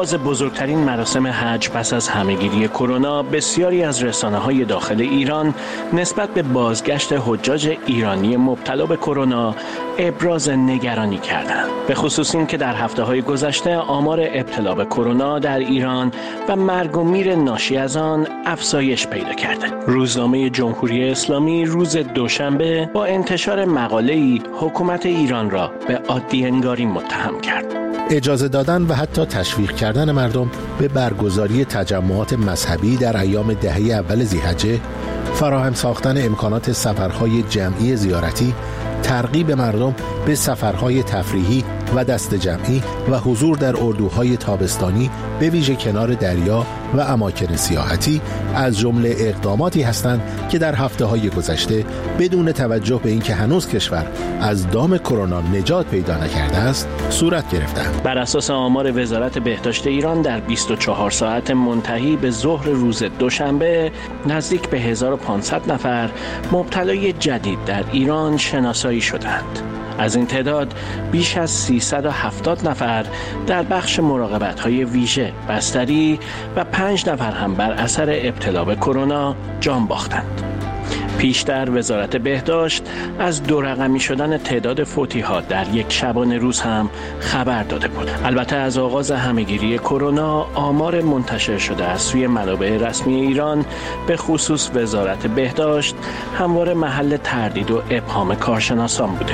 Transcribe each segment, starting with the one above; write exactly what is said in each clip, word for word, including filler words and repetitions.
آغاز بزرگترین مراسم حج پس از همهگیری کرونا، بسیاری از رسانه‌های داخل ایران نسبت به بازگشت حجاج ایرانی مبتلا به کرونا ابراز نگرانی کردند. به خصوص این که در هفته‌های گذشته آمار ابتلا به کرونا در ایران و مرگ و میر ناشی از آن افزایش پیدا کرده. روزنامه جمهوری اسلامی روز دوشنبه با انتشار مقاله‌ای حکومت ایران را به عادی انگاری متهم کرد. اجازه دادن و حتی تشویق کردن مردم به برگزاری تجمعات مذهبی در ایام دهه اول ذی‌حجه، فراهم ساختن امکانات سفرهای جمعی زیارتی، ترغیب مردم به سفرهای تفریحی و دست جمعی و حضور در اردوهای تابستانی به ویژه کنار دریا و اماکن سیاحتی از جمله اقداماتی هستند که در هفته‌های گذشته بدون توجه به اینکه هنوز کشور از دام کرونا نجات پیدا نکرده است صورت گرفتند. بر اساس آمار وزارت بهداشت ایران در بیست و چهار ساعت منتهی به ظهر روز دوشنبه نزدیک به هزار و پانصد نفر مبتلای جدید در ایران شناسایی شدند. از این تعداد بیش از سیصد و هفتاد نفر در بخش مراقبت‌های ویژه بستری و پنج نفر هم بر اثر ابتلا به کرونا جان باختند. پیشتر وزارت بهداشت از دو رقمی شدن تعداد فوتی‌ها در یک شبانه روز هم خبر داده بود. البته از آغاز همهگیری کرونا آمار منتشر شده از سوی منابع رسمی ایران به خصوص وزارت بهداشت همواره محل تردید و ابهام کارشناسان بوده.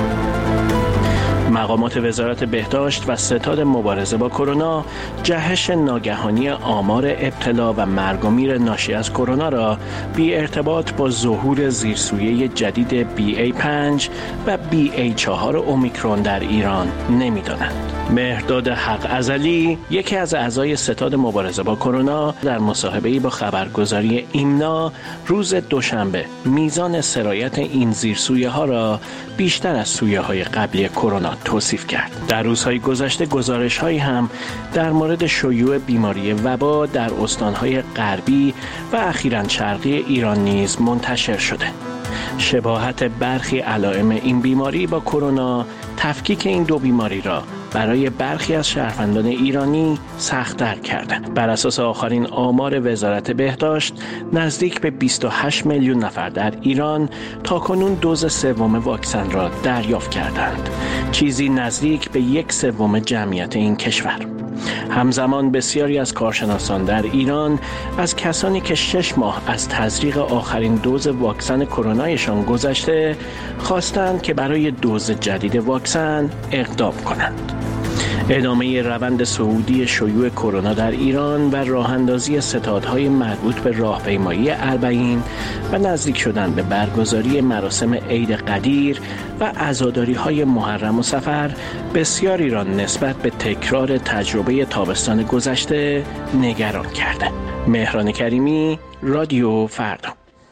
مقامات وزارت بهداشت و ستاد مبارزه با کرونا جهش ناگهانی آمار ابتلا و مرگ و میر ناشی از کرونا را بی ارتباط با ظهور زیرسویه جدید بی ای پنج و بی ای چهار اومیکرون در ایران نمی‌دانند. مهرداد حق ازلی، یکی از اعضای ستاد مبارزه با کرونا، در مصاحبه‌ای با خبرگزاری ایمنا روز دوشنبه میزان سرایت این زیرسویه‌ها را بیشتر از سویه‌های قبلی کرونا توصیف کرد. در روزهای گذشته گزارش‌هایی هم در مورد شیوع بیماری وبا در استان‌های غربی و اخیراً شرقی ایران نیز منتشر شده. شباهت برخی علائم این بیماری با کرونا تفکیک این دو بیماری را برای برخی از شهروندان ایرانی سخت‌تر کرده. بر اساس آخرین آمار وزارت بهداشت نزدیک به بیست و هشت میلیون نفر در ایران تاکنون دوز سوم واکسن را دریافت کردند، چیزی نزدیک به یک سوم جمعیت این کشور. همزمان بسیاری از کارشناسان در ایران از کسانی که شش ماه از تزریق آخرین دوز واکسن کرونایشان گذشته خواستند که برای دوز جدید واکسن اقدام کنند. ادامه روند صعودی شیوع کرونا در ایران و راهاندازی ستادهای مربوط به راهپیمایی اربعین و نزدیک شدن به برگزاری مراسم عید قدیر و عزاداری‌های محرم و سفر بسیاری را نسبت به تکرار تجربه تابستان گذشته نگران کرده. مهران کریمی، رادیو فردا.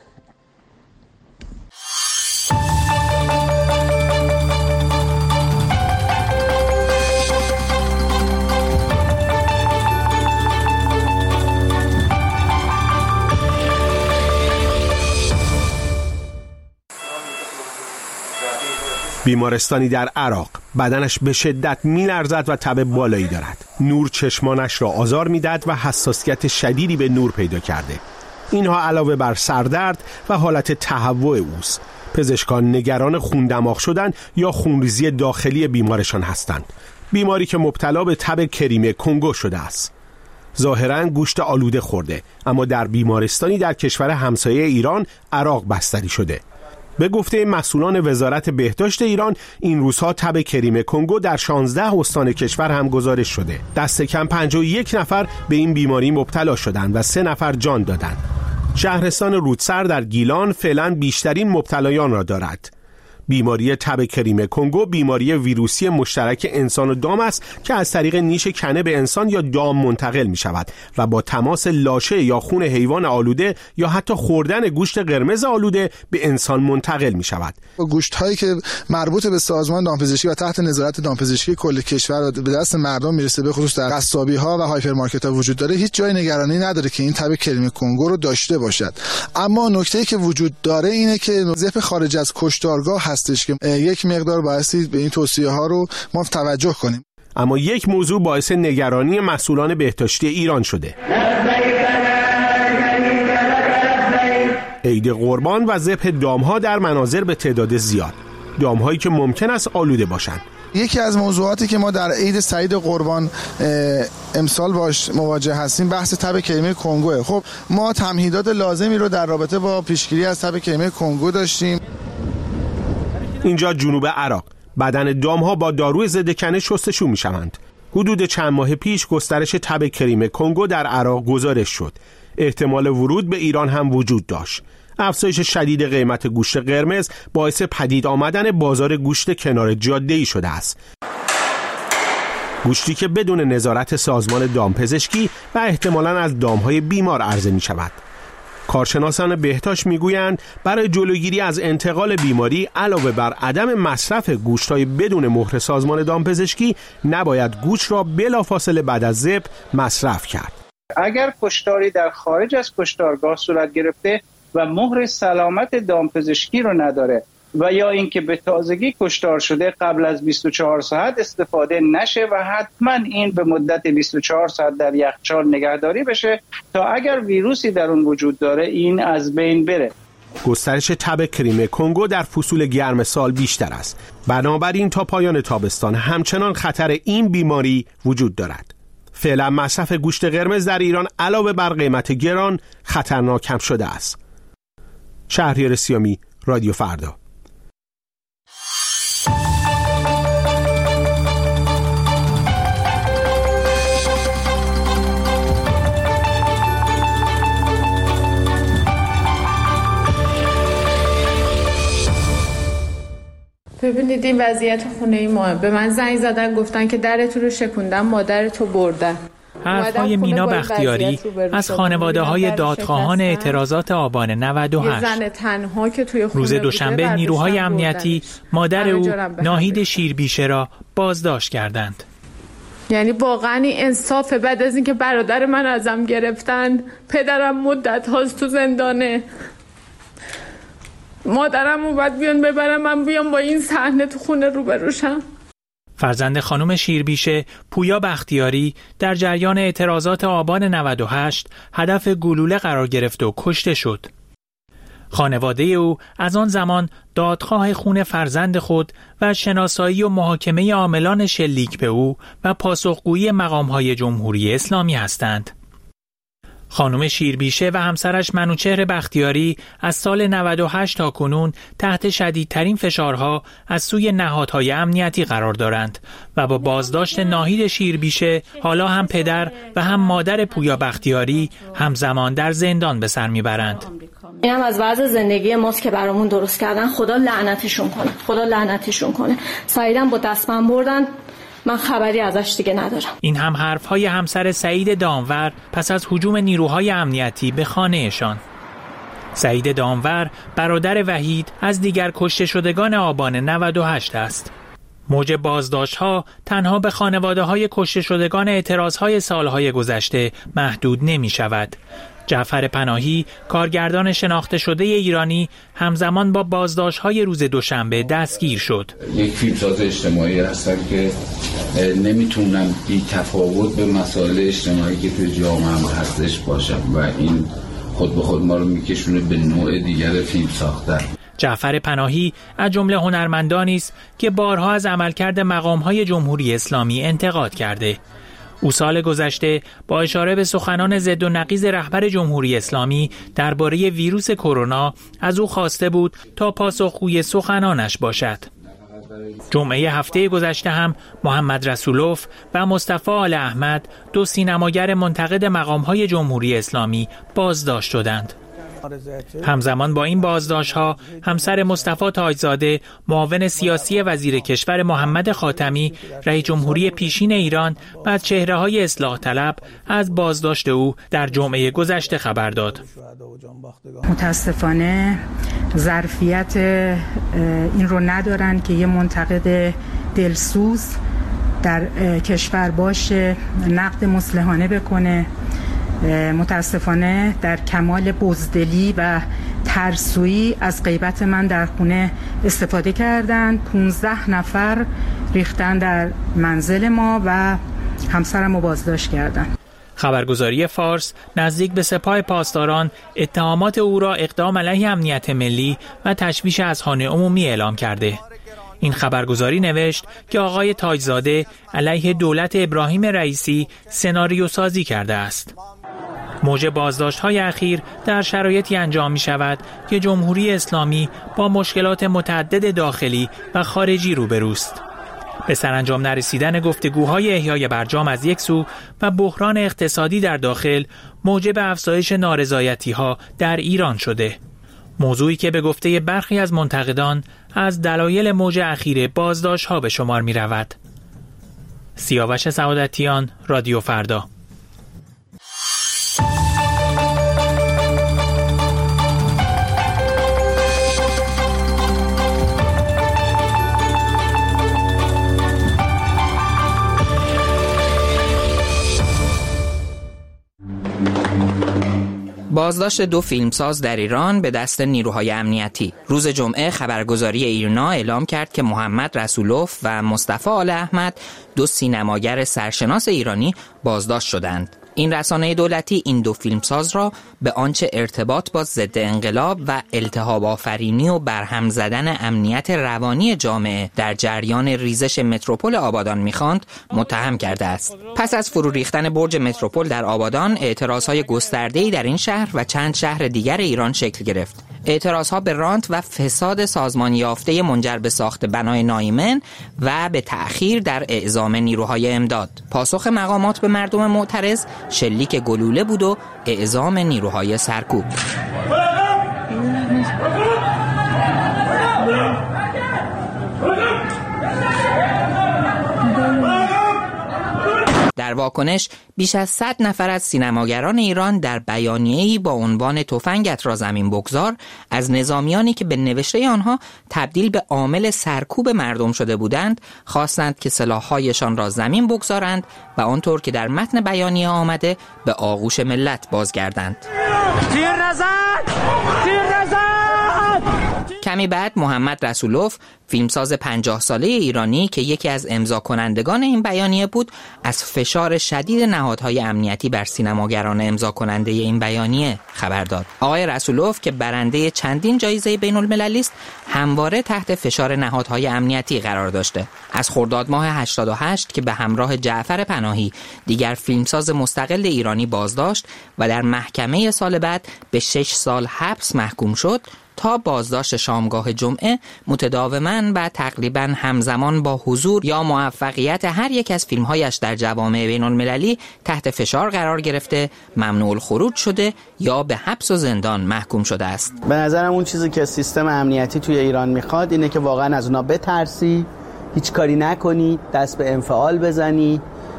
بیمارستانی در عراق، بدنش به شدت می‌لرزد و تب بالایی دارد. نور چشمانش را آزار می‌دهد و حساسیت شدیدی به نور پیدا کرده. اینها علاوه بر سردرد و حالت تهوع اوست. پزشکان نگران خون دماغ شدن یا خونریزی داخلی بیمارشان هستند. بیماری که مبتلا به تب کریمه کنگو شده است. ظاهراً گوشت آلوده خورده، اما در بیمارستانی در کشور همسایه ایران، عراق بستری شده. به گفته مسئولان وزارت بهداشت ایران، این روزها تب کریم کنگو در شانزده استان کشور هم گزارش شده. دست کم پنجاه و یک نفر به این بیماری مبتلا شدند و سه نفر جان دادند. شهرستان رودسر در گیلان فعلا بیشترین مبتلایان را دارد. بیماری تب کریم کنگو بیماری ویروسی مشترک انسان و دام است که از طریق نیش کنه به انسان یا دام منتقل می شود و با تماس لاشه یا خون حیوان آلوده یا حتی خوردن گوشت قرمز آلوده به انسان منتقل می شود. گوشت هایی که مربوط به سازمان دامپزشکی و تحت نظارت دامپزشکی کل کشور به دست مردم میرسه، به خصوص در قصابی ها و هایپرمارکت ها وجود داره، هیچ جای نگرانی نداره که این تب کریم کنگو رو داشته باشد. اما نکته‌ای که وجود داره اینه که ذبح خارج از کشتارگاه هستش که یک مقدار بایستی به این توصیه ها رو ما توجه کنیم. اما یک موضوع باعث نگرانی مسئولان بهداشتی ایران شده. عید قربان و ذبح دامها در مناظر به تعداد زیاد، دامهایی که ممکن است آلوده باشند. یکی از موضوعاتی که ما در عید سعید قربان امسال باش مواجه هستیم بحث تب کریمه کنگوه. خب ما تمهیدات لازمی رو در رابطه با پیشگیری از تب کریمه کنگو داشتیم. اینجا جنوب عراق بدن دامها با داروی ضد کنه شستشو میشوند. حدود چند ماه پیش گسترش تب کریمه کنگو در عراق گزارش شد. احتمال ورود به ایران هم وجود داشت. افزایش شدید قیمت گوشت قرمز باعث پدید آمدن بازار گوشت کنار جاده‌ای شده است. گوشتی که بدون نظارت سازمان دامپزشکی و احتمالاً از دامهای بیمار عرضه می شود. کارشناسان بهداشت میگویند برای جلوگیری از انتقال بیماری علاوه بر عدم مصرف گوشت‌های بدون مهر سازمان دامپزشکی نباید گوشت را بلافاصله بعد از ذبح مصرف کرد. اگر کشتاری در خارج از کشتارگاه صورت گرفته و مهر سلامت دامپزشکی رو نداره و یا اینکه به تازگی کشتار شده قبل از بیست و چهار ساعت استفاده نشه و حتما این به مدت بیست و چهار ساعت در یخچال نگهداری بشه تا اگر ویروسی در اون وجود داره این از بین بره. گسترش تب کریمه کنگو در فصول گرم سال بیشتر است. بنابراین تا پایان تابستان همچنان خطر این بیماری وجود دارد. فعلا مصرف گوشت قرمز در ایران علاوه بر قیمت گران خطرناک هم شده است. شهریار سیامی، رادیو فردا. ببینید این وضعیت خونه ای ما، به من زنگ زدن گفتن که درتو رو شکوندن، مادرتو بردن. حرفهای مینا بختیاری از خانواده های دادخواهان اعتراضات آبان نود و هشت. زن تنها که توی خونه روز دوشنبه نیروهای امنیتی مادر او ناهید شیربیشه را بازداشت کردند. یعنی واقعا این انصافه بعد از اینکه برادر من ازم گرفتن، پدرم مدت هاست تو زندانه، مادرم رو باید بیان ببرم، من بیام با این صحنه تو خونه روبروشم. فرزند خانم شیربیشه، پویا بختیاری، در جریان اعتراضات آبان نود و هشت هدف گلوله قرار گرفت و کشته شد. خانواده او از آن زمان دادخواه خون فرزند خود و شناسایی و محاکمه عاملان شلیک به او و پاسخگویی مقام‌های جمهوری اسلامی هستند. خانم شیربیشه و همسرش منوچهر بختیاری از سال نود و هشت تا کنون تحت شدیدترین فشارها از سوی نهادهای امنیتی قرار دارند و با بازداشت ناهید شیربیشه حالا هم پدر و هم مادر پویا بختیاری همزمان در زندان به سر میبرند. این هم از وضع زندگی ماست که برامون درست کردن. خدا لعنتشون کنه، خدا لعنتشون کنه. سعیدم با دستم بردن، من خبری ازش دیگه ندارم. این هم حرفهای همسر سعید دامور پس از هجوم نیروهای امنیتی به خانه‌شان. سعید دامور برادر وحید از دیگر کشته شدگان آبان نود و هشت است. موج بازداشت‌ها تنها به خانواده‌های کشته شدگان اعتراض‌های سالهای گذشته محدود نمی‌شود. جعفر پناهی، کارگردان شناخته شده ایرانی، همزمان با بازداشت‌های روز دوشنبه دستگیر شد. یک فیلمساز اجتماعی هستم که نمیتونم بی تفاوت به مسائل اجتماعی که توی جامعه هم هستش باشم و این خود به خود ما رو میکشونه به نوع دیگر فیلم ساختن. جعفر پناهی از جمله هنرمندانی است که بارها از عملکرد مقام‌های جمهوری اسلامی انتقاد کرده. او سال گذشته با اشاره به سخنان ضد و نقیض رهبر جمهوری اسلامی درباره ویروس کرونا از او خواسته بود تا پاسخگوی سخنانش باشد. جمعه هفته گذشته هم محمد رسولوف و مصطفی آل احمد، دو سینماگر منتقد مقام‌های جمهوری اسلامی، بازداشت شدند. همزمان با این بازداشت‌ها همسر مصطفی تاجزاده، معاون سیاسی وزیر کشور محمد خاتمی، رئیس جمهوری پیشین ایران و از چهره‌های اصلاح طلب از بازداشت او در جمعه گذشته خبر داد. متاسفانه ظرفیت این رو ندارن که یه منتقد دلسوز در کشور باشه، نقد مصلحانه بکنه. متاسفانه در کمال بزدلی و ترسویی از غیبت من در خونه استفاده کردند. پانزده نفر ریختن در منزل ما و همسرم رو بازداشت کردن. خبرگزاری فارس نزدیک به سپاه پاسداران اتهامات او را اقدام علیه امنیت ملی و تشویش اذهان عمومی اعلام کرده. این خبرگزاری نوشت که آقای تاجزاده علیه دولت ابراهیم رئیسی سناریو سازی کرده است. موج بازداشت‌های اخیر در شرایطی انجام می‌شود که جمهوری اسلامی با مشکلات متعدد داخلی و خارجی روبروست. به سرانجام نرسیدن گفتگوهای احیای برجام از یک سو و بحران اقتصادی در داخل موجب افزایش نارضایتی‌ها در ایران شده. موضوعی که به گفته برخی از منتقدان از دلایل موج اخیر بازداشت‌ها به شمار می‌رود. سیاوش سعادتیان، رادیو فردا. بازداشت دو فیلمساز در ایران به دست نیروهای امنیتی. روز جمعه خبرگزاری ایرنا اعلام کرد که محمد رسولوف و مصطفی آل احمد دو سینماگر سرشناس ایرانی بازداشت شدند. این رسانه دولتی این دو فیلمساز را به آنچه ارتباط با ضد انقلاب و التهاب آفرینی و برهم زدن امنیت روانی جامعه در جریان ریزش متروپول آبادان می‌خواند متهم کرده است. پس از فرو ریختن برج متروپول در آبادان، اعتراضهای گسترده‌ای در این شهر و چند شهر دیگر ایران شکل گرفت. اعتراضها به رانت و فساد سازمانی یافته منجر به ساخت بنای نایمن و به تأخیر در اعزام نیروهای امداد. پاسخ مقامات به مردم معترض شلیک گلوله بود و اعزام نیروهای سرکوب. در واکنش بیش از صد نفر از سینماگران ایران در بیانیه‌ای با عنوان تفنگت را زمین بگذار از نظامیانی که به نوشته آنها تبدیل به عامل سرکوب مردم شده بودند خواستند که سلاح‌هایشان را زمین بگذارند و آنطور که در متن بیانیه آمده به آغوش ملت بازگردند. تیر نزن! تیر نزن! کمی بعد محمد رسولوف، فیلمساز پنجاه ساله ایرانی که یکی از امضا کنندگان این بیانیه بود، از فشار شدید نهادهای امنیتی بر سینماگران امضا کننده این بیانیه خبر داد. آقای رسولوف که برنده چندین جایزه بین المللی است، همواره تحت فشار نهادهای امنیتی قرار داشته. از خرداد ماه هشتاد و هشت که به همراه جعفر پناهی دیگر فیلمساز مستقل ایرانی بازداشت و در محکمه سال بعد به شش سال حبس محکوم شد، تا بازداشت شامگاه جمعه متداوماً و تقریباً همزمان با حضور یا موفقیت هر یک از فیلم‌هایش در جوامع بین‌المللی تحت فشار قرار گرفته، ممنوع الخروج شده یا به حبس و زندان محکوم شده است. به نظرم اون چیزی که سیستم امنیتی توی ایران میخواد اینه که واقعاً از اونا بترسی، هیچ کاری نکنی، دست به انفعال بزنی،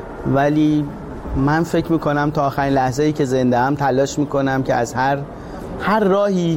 ولی من فکر میکنم تا آخرین لحظه‌ای که زنده ام تلاش میکنم که از هر هر راهی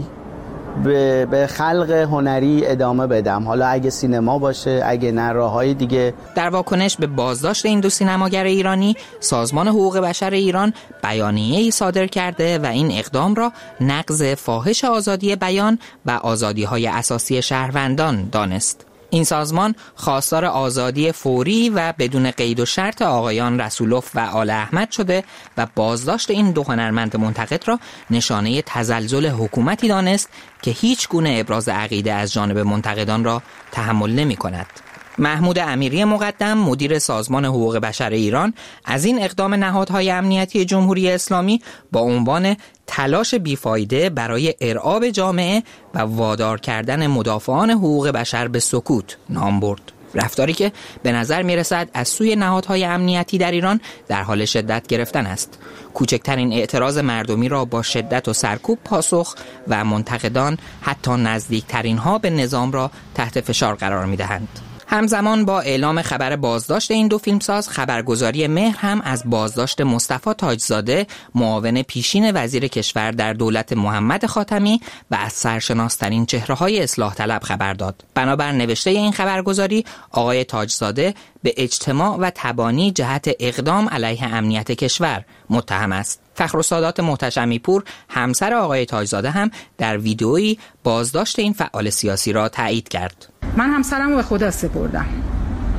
به, به خلق هنری ادامه بدم، حالا اگه سینما باشه، اگه نه راههای دیگه. در واکنش به بازداشت این دو سینماگر ایرانی، سازمان حقوق بشر ایران بیانیه‌ای صادر کرده و این اقدام را نقض فاحش آزادی بیان و آزادی‌های اساسی شهروندان دانست. این سازمان خواستار آزادی فوری و بدون قید و شرط آقایان رسولوف و آل احمد شده و بازداشت این دو هنرمند منتقد را نشانه تزلزل حکومتی دانست که هیچ گونه ابراز عقیده از جانب منتقدان را تحمل نمی کند. محمود امیری مقدم، مدیر سازمان حقوق بشر ایران، از این اقدام نهادهای امنیتی جمهوری اسلامی با عنوان تلاش بیفایده برای ارعاب جامعه و وادار کردن مدافعان حقوق بشر به سکوت نام برد. رفتاری که به نظر می رسد از سوی نهادهای امنیتی در ایران در حال شدت گرفتن است. کوچکترین اعتراض مردمی را با شدت و سرکوب پاسخ و منتقدان حتی نزدیکترین ها به نظام را تحت فشار قرار می دهند. همزمان با اعلام خبر بازداشت این دو فیلمساز، خبرگزاری مهر هم از بازداشت مصطفی تاجزاده، معاون پیشین وزیر کشور در دولت محمد خاتمی و از سرشناسترین چهره‌های اصلاح طلب خبر داد. بنابر نوشته این خبرگزاری، آقای تاجزاده به اجتماع و تبانی جهت اقدام علیه امنیت کشور متهم است. فخرالسادات محتشمی پور، همسر آقای تاجزاده، هم در ویدئویی بازداشت این فعال سیاسی را تایید کرد. من همسرم رو به خدا سپردم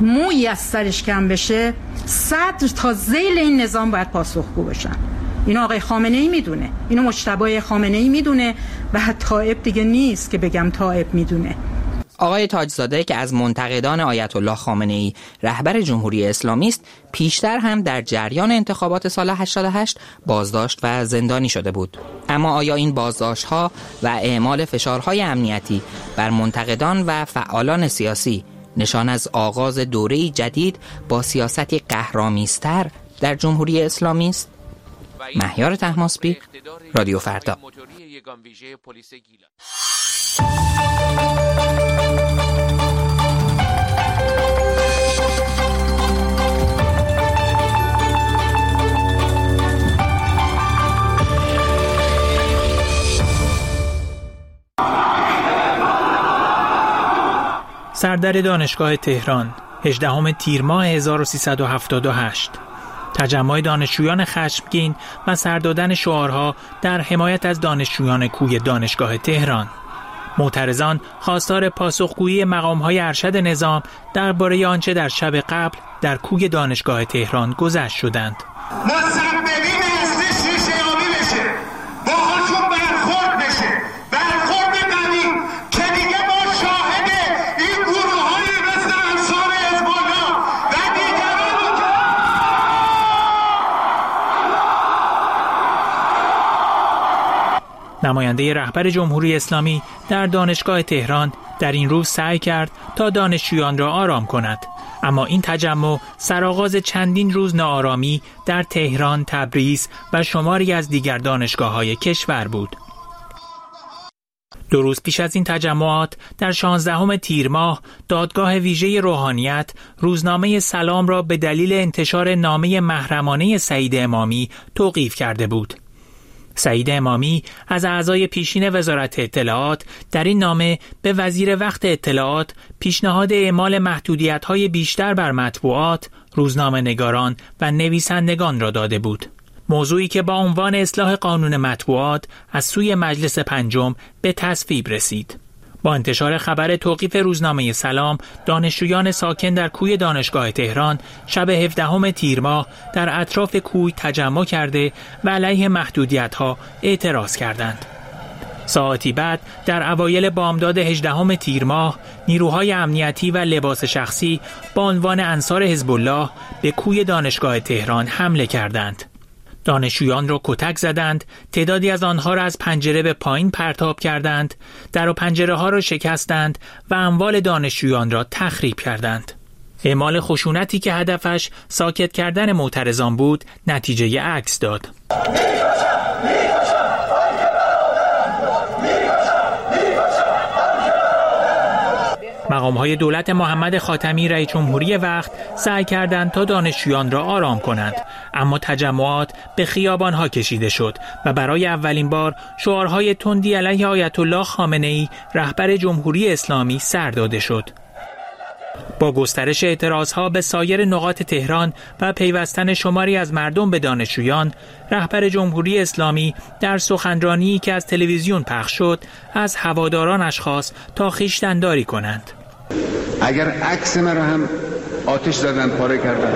مویی از سرش کم بشه، صدر تا ذیل این نظام باید پاسخگو بشن. اینو آقای خامنه‌ای میدونه، اینو مجتبی خامنه‌ای میدونه و طائب دیگه نیست که بگم طائب میدونه. آقای تاجزاده که از منتقدان آیت الله خامنه‌ای رهبر جمهوری اسلامی است، پیشتر هم در جریان انتخابات سال هشتاد و هشت بازداشت و زندانی شده بود. اما آیا این بازداشت‌ها و اعمال فشارهای امنیتی بر منتقدان و فعالان سیاسی نشان از آغاز دوره‌ای جدید با سیاستی قهرآمیزتر در جمهوری اسلامی است؟ مهیار طهماسبی، رادیو فردا. سردر دانشگاه تهران، هجدهم تیر ماه هزار و سیصد و هفتاد و هشت. تجمع دانشجویان خشمگین و سر دادن شعارها در حمایت از دانشجویان کوی دانشگاه تهران. معترضان خواستار پاسخگویی مقام‌های ارشد نظام درباره آنچه در شب قبل در کوی دانشگاه تهران گذشت شدند. مسببین هستی شیشه آبی بشه، باهاشون برخورد بشه، برخورد قوی که دیگه ما شاهد این گروه‌های مثل انصار حزب الله و دیگران نماینده رهبر جمهوری اسلامی در دانشگاه تهران در این روز سعی کرد تا دانشجویان را آرام کند، اما این تجمع سرآغاز چندین روز ناآرامی در تهران، تبریز و شماری از دیگر دانشگاه‌های کشور بود. دو روز پیش از این تجمعات در شانزدهم تیر ماه دادگاه ویژه روحانیت روزنامه سلام را به دلیل انتشار نامه محرمانه سعید امامی توقیف کرده بود. سعید امامی از اعضای پیشین وزارت اطلاعات در این نامه به وزیر وقت اطلاعات پیشنهاد اعمال محدودیت‌های بیشتر بر مطبوعات، روزنامه‌نگاران و نویسندگان را داده بود. موضوعی که با عنوان اصلاح قانون مطبوعات از سوی مجلس پنجم به تصویب رسید. با انتشار خبر توقیف روزنامه سلام، دانشجویان ساکن در کوی دانشگاه تهران شب هفدهم تیر ماه در اطراف کوی تجمع کرده و علیه محدودیت‌ها اعتراض کردند. ساعتی بعد در اوایل بامداد هجدهم تیر ماه، نیروهای امنیتی و لباس شخصی با عنوان انصار حزب الله به کوی دانشگاه تهران حمله کردند. دانشجویان را کتک زدند، تعدادی از آنها را از پنجره به پایین پرتاب کردند، در و پنجره ها را شکستند و اموال دانشجویان را تخریب کردند. اعمال خشونتی که هدفش ساکت کردن معترضان بود، نتیجه عکس داد. مقام‌های دولت محمد خاتمی رئیس جمهوری وقت سعی کردند تا دانشجویان را آرام کنند، اما تجمعات به خیابان‌ها کشیده شد و برای اولین بار شعارهای تندی علیه آیت الله خامنه‌ای رهبر جمهوری اسلامی سر داده شد. با گسترش اعتراضها به سایر نقاط تهران و پیوستن شماری از مردم به دانشجویان، رهبر جمهوری اسلامی در سخنرانی که از تلویزیون پخش شد از هوادارانش خواست تا خویشتن‌داری کنند. اگر عکس مرا هم آتش زدن، پاره کردن،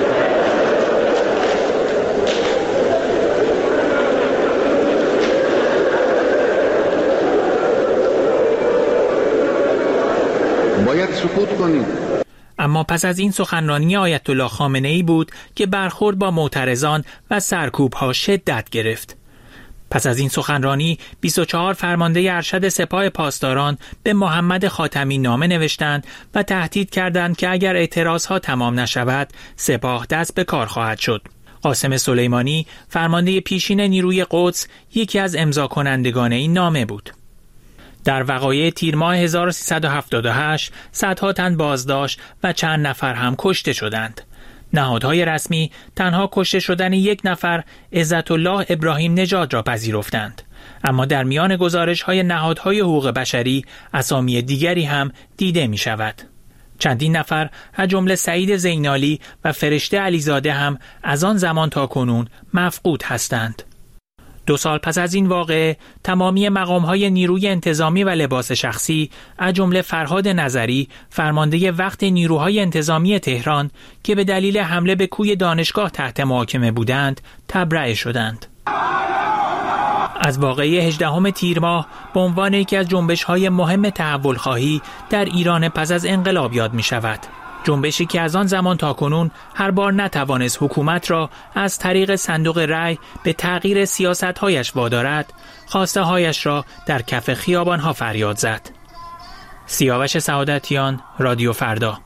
باید سکوت کنیم. اما پس از این سخنرانی آیت الله خامنه‌ای بود که برخورد با معترضان و سرکوب‌ها شدت گرفت. پس از این سخنرانی بیست و چهار فرمانده ارشد سپاه پاسداران به محمد خاتمی نامه نوشتند و تهدید کردند که اگر اعتراضها تمام نشود، سپاه دست به کار خواهد شد. قاسم سلیمانی، فرمانده پیشین نیروی قدس، یکی از امضا کنندگان این نامه بود. در وقایع تیر ماه هزار و سیصد و هفتاد و هشت صدها تن بازداشت و چند نفر هم کشته شدند. نهادهای رسمی تنها کشته شدن یک نفر، عزت الله ابراهیم نژاد را پذیرفتند، اما در میان گزارش‌های نهادهای حقوق بشری اسامی دیگری هم دیده می شود. چندین نفر از جمله سعید زینالی و فرشته علیزاده هم از آن زمان تا کنون مفقود هستند. دو سال پس از این واقعه تمامی مقام‌های نیروی انتظامی و لباس شخصی از جمله فرهاد نظری فرمانده وقت نیروهای انتظامی تهران که به دلیل حمله به کوی دانشگاه تحت محاکمه بودند تبرئه شدند. از واقعه هجدهم تیر ماه به عنوان یکی از جنبش‌های مهم تحول خواهی در ایران پس از انقلاب یاد می‌شود. جنبشی که از آن زمان تا کنون هر بار نتوانست حکومت را از طریق صندوق رأی به تغییر سیاست‌هایش وادارد، خواسته‌هایش را در کف خیابان‌ها فریاد زد. سیاوش سعادتیان، رادیو فردا.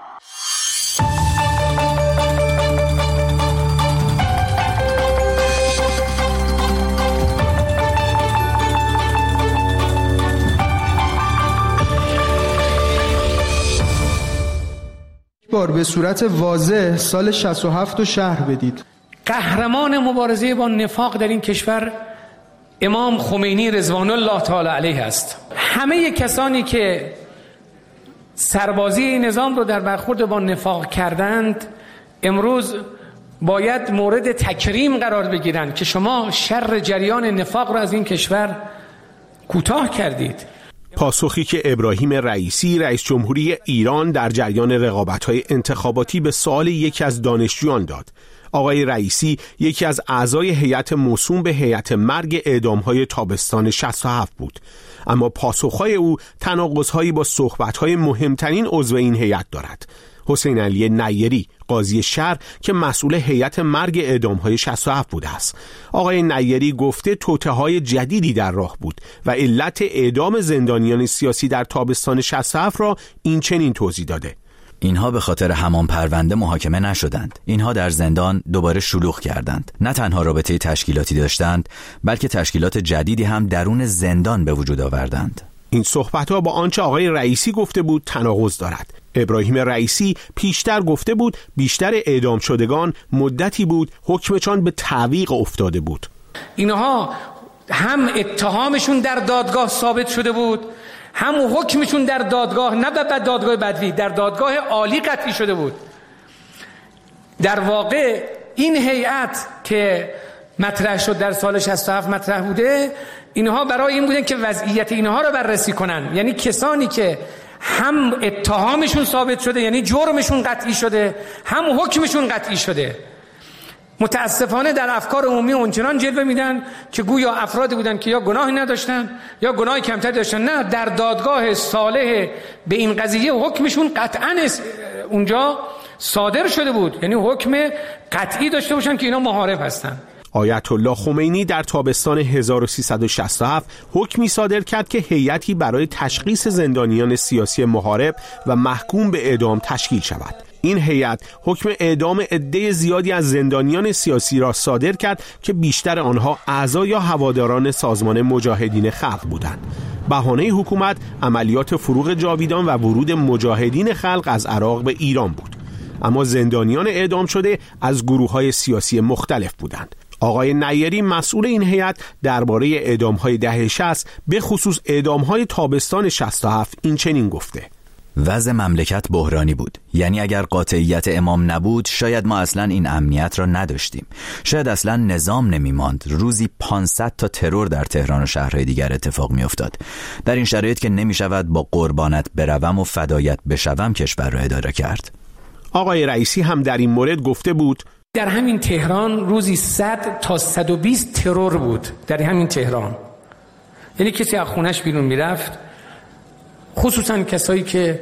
بار به صورت واضح سال شصت و هفت رو شرح بدید. قهرمان مبارزه با نفاق در این کشور امام خمینی رضوان الله تعالی علیه است. همه کسانی که سربازی این نظام رو در برخورد با نفاق کردند امروز باید مورد تکریم قرار بگیرند که شما شر جریان نفاق رو از این کشور کوتاه کردید. پاسخی که ابراهیم رئیسی رئیس جمهوری ایران در جریان رقابت‌های انتخاباتی به سوال یکی از دانشجویان داد. آقای رئیسی یکی از اعضای هیئت موسوم به هیئت مرگ اعدام‌های تابستان شصت و هفت بود، اما پاسخ‌های او تناقض‌هایی با صحبت‌های مهمترین عضو این هیئت دارد. حسین علی نیری، قاضی شهر که مسئول هیئت مرگ اعدام‌های شصت و هفت بوده است. آقای نیری گفته توطئه‌های جدیدی در راه بود و علت اعدام زندانیان سیاسی در تابستان شصت و هفت را این چنین توضیح داده: اینها به خاطر همان پرونده محاکمه نشدند. اینها در زندان دوباره شلوغ کردند. نه تنها رابطه تشکیلاتی داشتند، بلکه تشکیلات جدیدی هم درون زندان به وجود آوردند. این صحبت‌ها با آنچه آقای رئیسی گفته بود تناقض دارد. ابراهیم رئیسی پیشتر گفته بود بیشتر اعدام شدگان مدتی بود حکمشان به تعویق افتاده بود. اینها هم اتهامشون در دادگاه ثابت شده بود، هم حکمشون در دادگاه، نه در دادگاه بدوی، در دادگاه عالی قطعی شده بود. در واقع این هیئت که مطرح شد در سال شصت و هفت مطرح بوده، اینها برای این بودن که وضعیت اینها رو بررسی کنن، یعنی کسانی که هم اتهامشون ثابت شده یعنی جرمشون قطعی شده، هم حکمشون قطعی شده. متاسفانه در افکار عمومی اونچنان جلوه میدن که گویا افرادی بودن که یا گناهی نداشتن یا گناهی کمتر داشتن. نه، در دادگاه صالح به این قضیه حکمشون قطعا اونجا صادر شده بود، یعنی حکم قطعی داشته باشن که اینا محارب هستن. آیت الله خمینی در تابستان هزار و سیصد و شصت و هفت حکمی صادر کرد که هیئتی برای تشخیص زندانیان سیاسی محارب و محکوم به اعدام تشکیل شود. این هیئت حکم اعدام عده زیادی از زندانیان سیاسی را صادر کرد که بیشتر آنها اعضا یا هواداران سازمان مجاهدین خلق بودند. بهانه حکومت عملیات فروغ جاویدان و ورود مجاهدین خلق از عراق به ایران بود. اما زندانیان اعدام شده از گروه‌های سیاسی مختلف بودند. آقای نیری مسئول این هیئت درباره اعدام‌های دهه شصت به خصوص اعدام‌های تابستان شصت و هفت این چنین گفته: وضع مملکت بحرانی بود. یعنی اگر قاطعیت امام نبود شاید ما اصلا این امنیت را نداشتیم. شاید اصلا نظام نمی‌ماند. روزی پانصد تا ترور در تهران و شهرهای دیگر اتفاق می‌افتاد. در این شرایط که نمی‌شود با قربانت بروم و فدایت بشوم کشور را اداره کرد. آقای رئیسی هم در این مورد گفته بود: در همین تهران روزی صد تا صد و بیست ترور بود در همین تهران. یعنی کسی از خونش بیرون میرفت، خصوصا کسایی که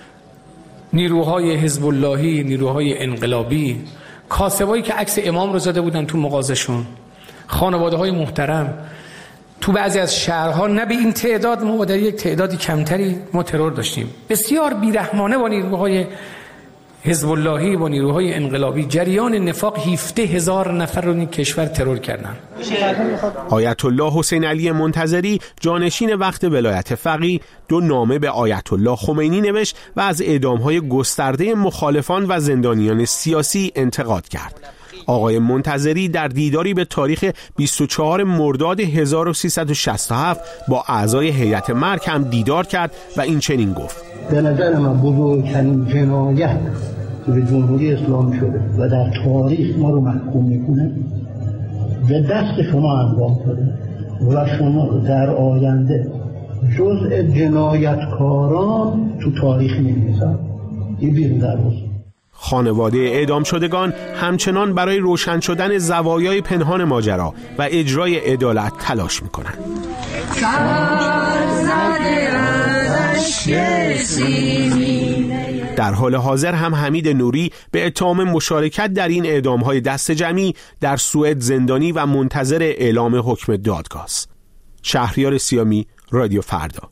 نیروهای حزب اللهی، نیروهای انقلابی، کاسبایی که عکس امام رو زده بودن تو مغازشون، خانواده های محترم، تو بعضی از شهرها نه به این تعداد، ما در یک تعدادی کمتری ما ترور داشتیم. بسیار بیرحمانه با نیروهای حزب اللهی با نیروهای انقلابی جریان نفاق هفده هزار نفر رو این کشور ترور کردن. آیت الله حسین علی منتظری جانشین وقت ولایت فقیه دو نامه به آیت الله خمینی نوشت و از اعدام‌های گسترده مخالفان و زندانیان سیاسی انتقاد کرد. آقای منتظری در دیداری به تاریخ بیست و چهارم مرداد هزار و سیصد و شصت و هفت با اعضای هیئت مرگ هم دیدار کرد و این چنین گفت: به نظر من بزرگترین جنایت به جمهوری اسلامی شده و در تاریخ ما رو محکوم میکنه به دست شما انجام شده و شما در آینده جزء جنایتکاران تو تاریخ می‌نویسن. این بیرون در روز خانواده اعدام شدگان همچنان برای روشن شدن زوایای پنهان ماجرا و اجرای عدالت تلاش میکنند. در حال حاضر هم حمید نوری به اتهام مشارکت در این اعدام‌های دست جمعی در سوئد زندانی و منتظر اعلام حکم دادگاه است. شهریار سیامی، رادیو فردا.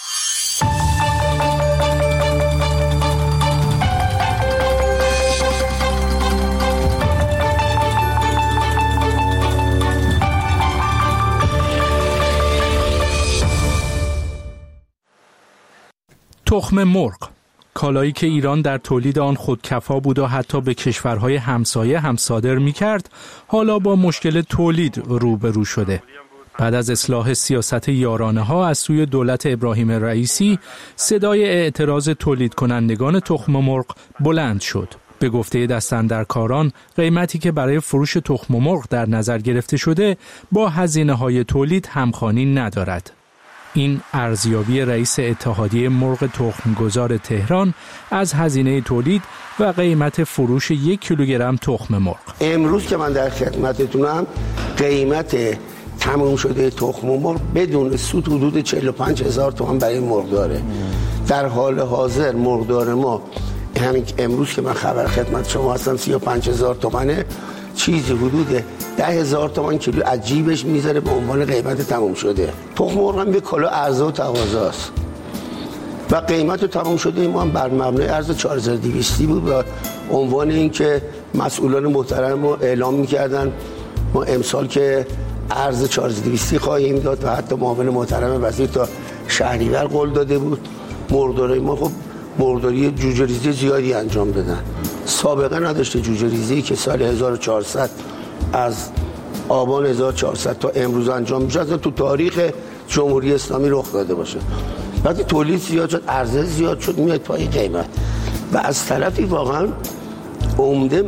تخم مرغ، کالایی که ایران در تولید آن خودکفا بود و حتی به کشورهای همسایه هم صادر می‌کرد، حالا با مشکل تولید روبرو شده. بعد از اصلاح سیاست یارانه‌ها از سوی دولت ابراهیم رئیسی، صدای اعتراض تولید کنندگان تخم مرغ بلند شد. به گفته دستاندرکاران، قیمتی که برای فروش تخم مرغ در نظر گرفته شده با هزینه‌های تولید همخوانی ندارد. این ارزیابی رئیس اتحادیه مرغ تخمگذار تهران از هزینه تولید و قیمت فروش یک کیلوگرم تخم مرغ. امروز که من در خدمتتونم، قیمت تمام شده تخم مرغ بدون سود حدود چهل و پنج هزار تومان برای مرغداره. در حال حاضر مرغدار ما همین امروز که من خبر خدمت شما هستم سی و پنج هزار تومانه، چیزی حدود ده هزار تومان کیلو عجیبش میذاره به عنوان قیمت تمام شده. تخم مرغ هم به کلا عرضه و تقاضاست و قیمت تمام شده ما هم بر مبنای عرض چهار هزار و دویست بود و عنوان این که مسئولان محترم ما اعلام میکردن ما امسال که عرض چهار هزار و دویست خواهیم داد و حتی معاون محترم وزیر تا شهریور قول داده بود. مرغدارای ما خب مرغداری جوجه ریزی زیادی انجام دادن. سابقه نداشته جوجه ریزی که سال هزار و چهارصد از آبان هزار و چهارصد تا امروز انجام میشه اصلا تو تاریخ جمهوری اسلامی رخ داده باشه. وقتی تولید زیاد شد، عرضه زیاد شد، میاد پای قیمت و از طرفی واقعا عمده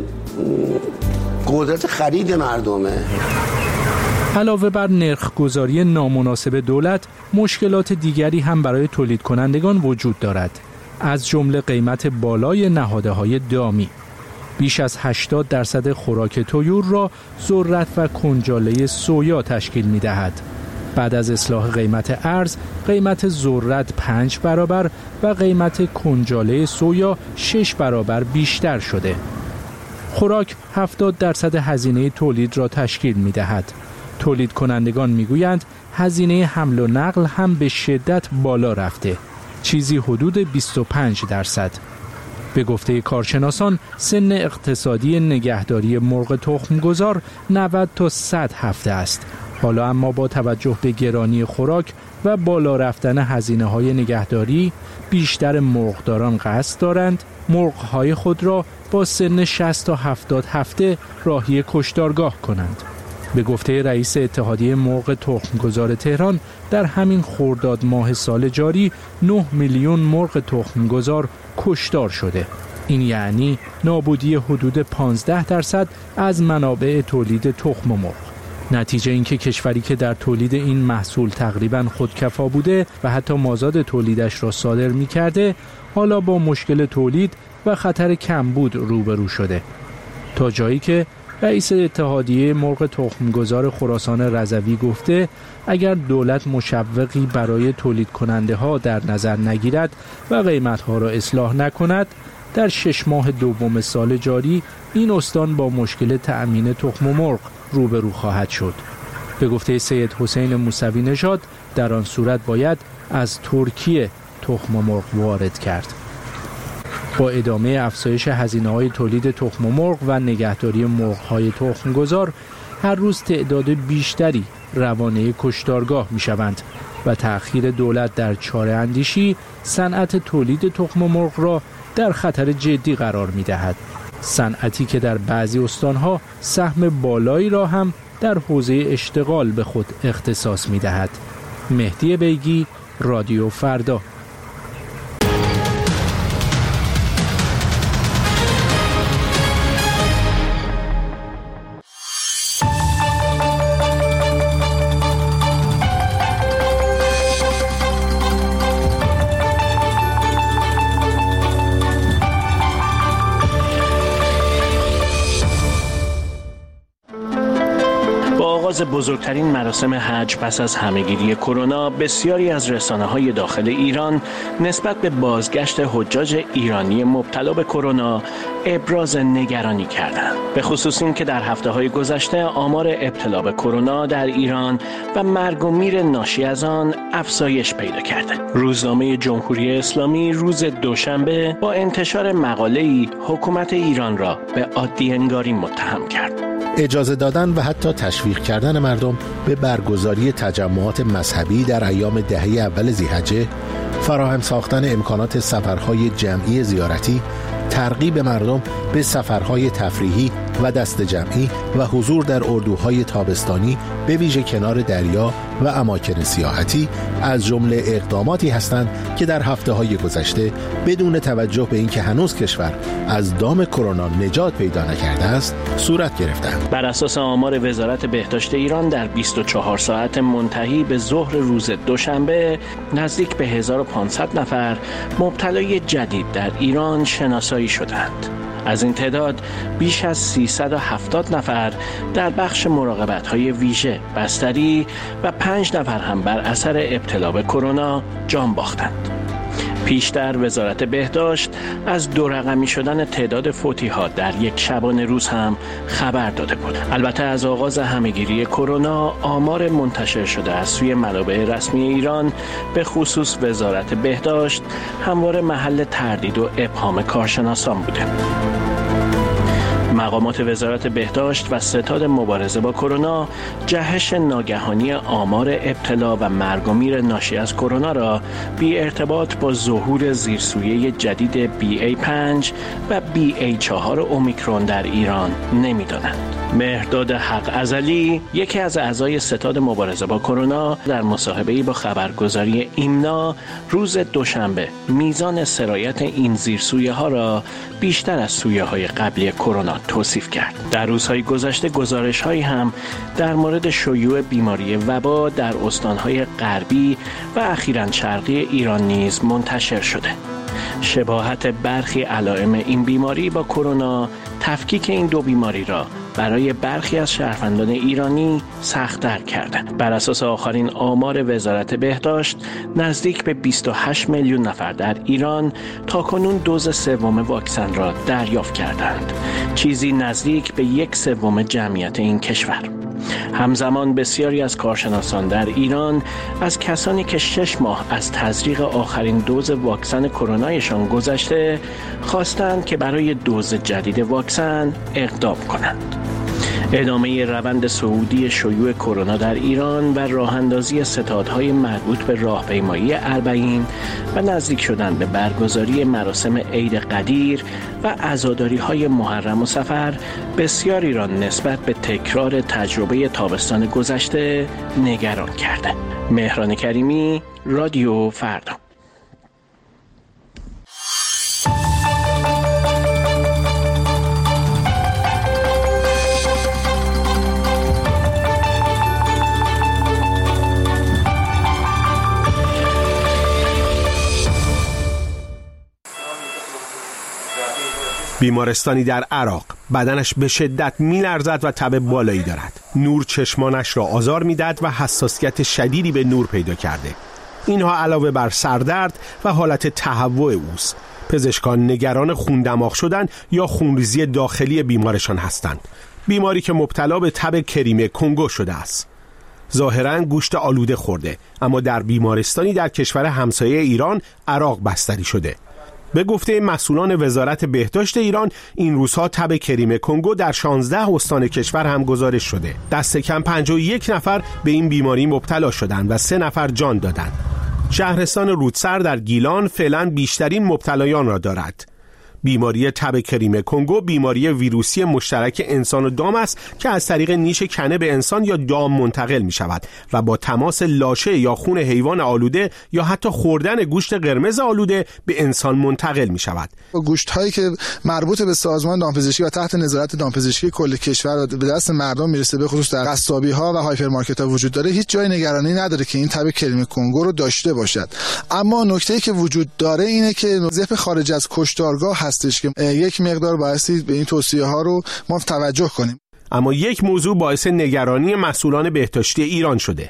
قدرت خرید مردمه. علاوه بر نرخ‌گذاری نامناسب دولت، مشکلات دیگری هم برای تولید کنندگان وجود دارد. از جمله قیمت بالای نهاده‌های دامی. بیش از هشتاد درصد خوراک طیور را ذرت و کنجاله سویا تشکیل می‌دهد. بعد از اصلاح قیمت ارز، قیمت ذرت پنج برابر و قیمت کنجاله سویا شش برابر بیشتر شده. خوراک هفتاد درصد هزینه تولید را تشکیل می‌دهد. تولید کنندگان می‌گویند هزینه حمل و نقل هم به شدت بالا رفته، چیزی حدود بیست و پنج درصد. به گفته کارشناسان، سن اقتصادی نگهداری مرغ تخمگذار نود تا صد هفته است. حالا اما با توجه به گرانی خوراک و بالا رفتن هزینه‌های نگهداری، بیشتر مرغداران قصد دارند مرغ‌های خود را با سن شصت تا هفتاد هفته راهی کشتارگاه کنند. به گفته رئیس اتحادیه مرغ تخمگذار تهران، در همین خرداد ماه سال جاری نه میلیون مرغ تخمگذار کشتار شده. این یعنی نابودی حدود پانزده درصد از منابع تولید تخم مرغ. نتیجه این که کشوری که در تولید این محصول تقریباً خودکفا بوده و حتی مازاد تولیدش را صادر می‌کرده، حالا با مشکل تولید و خطر کمبود روبرو شده. تا جایی که رئیس اتحادیه مرغ تخمگذار خراسان رضوی گفته اگر دولت مشوقی برای تولید کننده ها در نظر نگیرد و قیمت ها را اصلاح نکند، در شش ماه دوم سال جاری این استان با مشکل تأمین تخم مرغ روبرو خواهد شد. به گفته سید حسین موسوی نژاد، در آن صورت باید از ترکیه تخم مرغ وارد کرد. با ادامه افزایش هزینه‌های تولید تخم مرغ و نگهداری مرغ‌های تخمگذار، هر روز تعداد بیشتری روانه کشتارگاه می‌شوند و تأخیر دولت در چاره اندیشی صنعت تولید تخم مرغ را در خطر جدی قرار می‌دهد. صنعتی که در بعضی استان‌ها سهم بالایی را هم در حوزه اشتغال به خود اختصاص می‌دهد. مهدی بیگی، رادیو فردا. آغاز بزرگترین مراسم حج پس از همهگیری کرونا، بسیاری از رسانه‌های داخل ایران نسبت به بازگشت حجاج ایرانی مبتلا به کرونا ابراز نگرانی کردند. به خصوص این که در هفته‌های گذشته آمار ابتلا به کرونا در ایران و مرگ و میر ناشی از آن افزایش پیدا کرده. روزنامه جمهوری اسلامی روز دوشنبه با انتشار مقاله‌ای حکومت ایران را به عادی انگاری متهم کرد. اجازه دادن و حتی تشویق کردن مردم به برگزاری تجمعات مذهبی در ایام دهه اول ذی‌حجه، فراهم ساختن امکانات سفرهای جمعی زیارتی، ترغیب مردم به سفرهای تفریحی و دست جمعی و حضور در اردوهای تابستانی به ویژه کنار دریا و اماکن سیاحتی از جمله اقداماتی هستند که در هفته‌های گذشته بدون توجه به اینکه هنوز کشور از دام کرونا نجات پیدا نکرده است صورت گرفتند. بر اساس آمار وزارت بهداشت ایران در بیست و چهار ساعت منتهی به ظهر روز دوشنبه نزدیک به هزار و پانصد نفر مبتلای جدید در ایران شناسایی شدند. از این تعداد بیش از سیصد و هفتاد نفر در بخش مراقبت‌های ویژه بستری و پنج نفر هم بر اثر ابتلا به کرونا جان باختند. پیشتر وزارت بهداشت از دو رقمی شدن تعداد فوتی‌ها در یک شبانه روز هم خبر داده بود. البته از آغاز همهگیری کرونا آمار منتشر شده از سوی منابع رسمی ایران به خصوص وزارت بهداشت همواره محل تردید و ابهام کارشناسان بوده. مقامات وزارت بهداشت و ستاد مبارزه با کرونا جهش ناگهانی آمار ابتلا و مرگ و میر ناشی از کرونا را بی ارتباط با ظهور زیرسویه جدید بی ای پنج و بی ای چهار اومیکرون در ایران نمی‌دانند. مهرداد حق ازلی، یکی از اعضای ستاد مبارزه با کرونا، در مصاحبه‌ای با خبرگزاری ایمنا روز دوشنبه میزان سرایت این زیرسویه‌ها را بیشتر از سویه‌های قبلی کرونا توصیف کرد. در روزهای گذشته گزارش‌هایی هم در مورد شیوع بیماری وبا در استان‌های غربی و اخیراً شرقی ایران نیز منتشر شده. شباهت برخی علائم این بیماری با کرونا تفکیک این دو بیماری را برای برخی از شهروندان ایرانی سخت‌تر کرده. بر اساس آخرین آمار وزارت بهداشت نزدیک به بیست و هشت میلیون نفر در ایران تاکنون دوز سوم واکسن را دریافت کردند، چیزی نزدیک به یک سوم جمعیت این کشور. همزمان بسیاری از کارشناسان در ایران از کسانی که شش ماه از تزریق آخرین دوز واکسن کرونایشان گذشته خواستند که برای دوز جدید واکسن اقدام کنند. ادامه روند صعودی شیوع کرونا در ایران و راهاندازی ستادهای مربوط به راهپیمایی اربعین و نزدیک شدن به برگزاری مراسم عید قدیر و عزاداری‌های محرم و صفر بسیاری را نسبت به تکرار تجربه تابستان گذشته نگران کرده. مهران کریمی، رادیو فردا. بیمارستانی در عراق، بدنش به شدت می‌لرزد و تب بالایی دارد. نور چشمانش را آزار می‌دهد و حساسیت شدیدی به نور پیدا کرده. اینها علاوه بر سردرد و حالت تهوع اوست. پزشکان نگران خون دماغ شدن یا خونریزی داخلی بیمارشان هستند. بیماری که مبتلا به تب کریم کنگو شده است. ظاهراً گوشت آلوده خورده، اما در بیمارستانی در کشور همسایه ایران، عراق بستری شده. به گفته مسئولان وزارت بهداشت ایران، این روزها تب کریم کنگو در شانزده استان کشور هم گزارش شده. دست کم پنجاه و یک نفر به این بیماری مبتلا شدند و سه نفر جان دادند. شهرستان رودسر در گیلان فعلا بیشترین مبتلایان را دارد. بیماری تب کریم کنگو بیماری ویروسی مشترک انسان و دام است که از طریق نیش کنه به انسان یا دام منتقل می شود و با تماس لاشه یا خون حیوان آلوده یا حتی خوردن گوشت قرمز آلوده به انسان منتقل می شود. گوشت هایی که مربوط به سازمان دامپزشکی و تحت نظارت دامپزشکی کل کشور به دست مردم میرسه، به خصوص در قصابی ها و هایپرمارکت ها وجود داره، هیچ جای نگرانی نداره که این تب کریم کنگو رو داشته باشد. اما نکته‌ای که وجود داره اینه که ذبح خارج از کشتارگاه هستش که یک مقدار بایستی به این توصیه ها رو ما توجه کنیم. اما یک موضوع باعث نگرانی مسئولان بهداشتی ایران شده: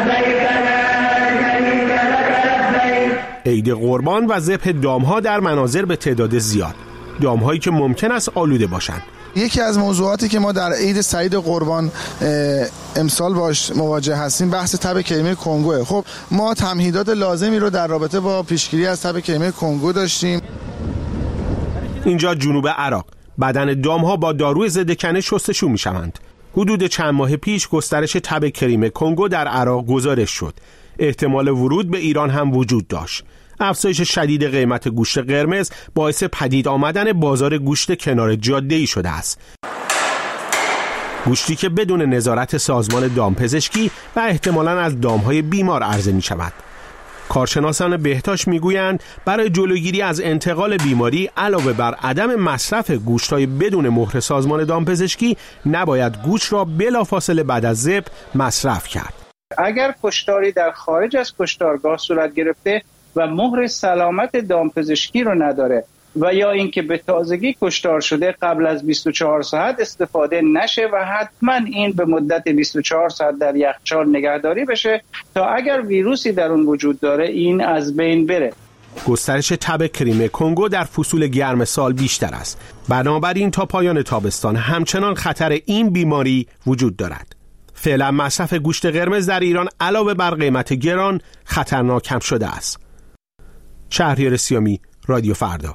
عید قربان و ذبح دامها در مناظر به تعداد زیاد، دامهایی که ممکن است آلوده باشند. یکی از موضوعاتی که ما در عید سعید قربان امسال باش مواجه هستیم بحث تب کریمه کنگوه. خب ما تمهیدات لازمی رو در رابطه با پیشگیری از تب کریمه کنگو داشتیم. اینجا جنوب عراق بدن دامها با داروی ضد کنه شستشو میشوند. حدود چند ماه پیش گسترش تب کریمه کنگو در عراق گزارش شد. احتمال ورود به ایران هم وجود داشت. افزایش شدید قیمت گوشت قرمز باعث پدید آمدن بازار گوشت کنار جاده‌ای شده است. گوشتی که بدون نظارت سازمان دامپزشکی و احتمالاً از دامهای بیمار عرضه می شود. کارشناسان بهداشت میگویند برای جلوگیری از انتقال بیماری علاوه بر عدم مصرف گوشت‌های بدون مهر سازمان دامپزشکی نباید گوشت را بلافاصله بعد از ذبح مصرف کرد. اگر کشتاری در خارج از کشتارگاه صورت گرفته و مهر سلامت دامپزشکی رو نداره و یا اینکه به تازگی کشتار شده قبل از بیست و چهار ساعت استفاده نشه و حتما این به مدت بیست و چهار ساعت در یخچال نگهداری بشه تا اگر ویروسی در اون وجود داره این از بین بره. گسترش تب کریمه کنگو در فصول گرم سال بیشتر است. بنابراین تا پایان تابستان همچنان خطر این بیماری وجود دارد. فعلا مصرف گوشت قرمز در ایران علاوه بر قیمت گران خطرناک هم شده است. شهریار سیامی، رادیو فردا.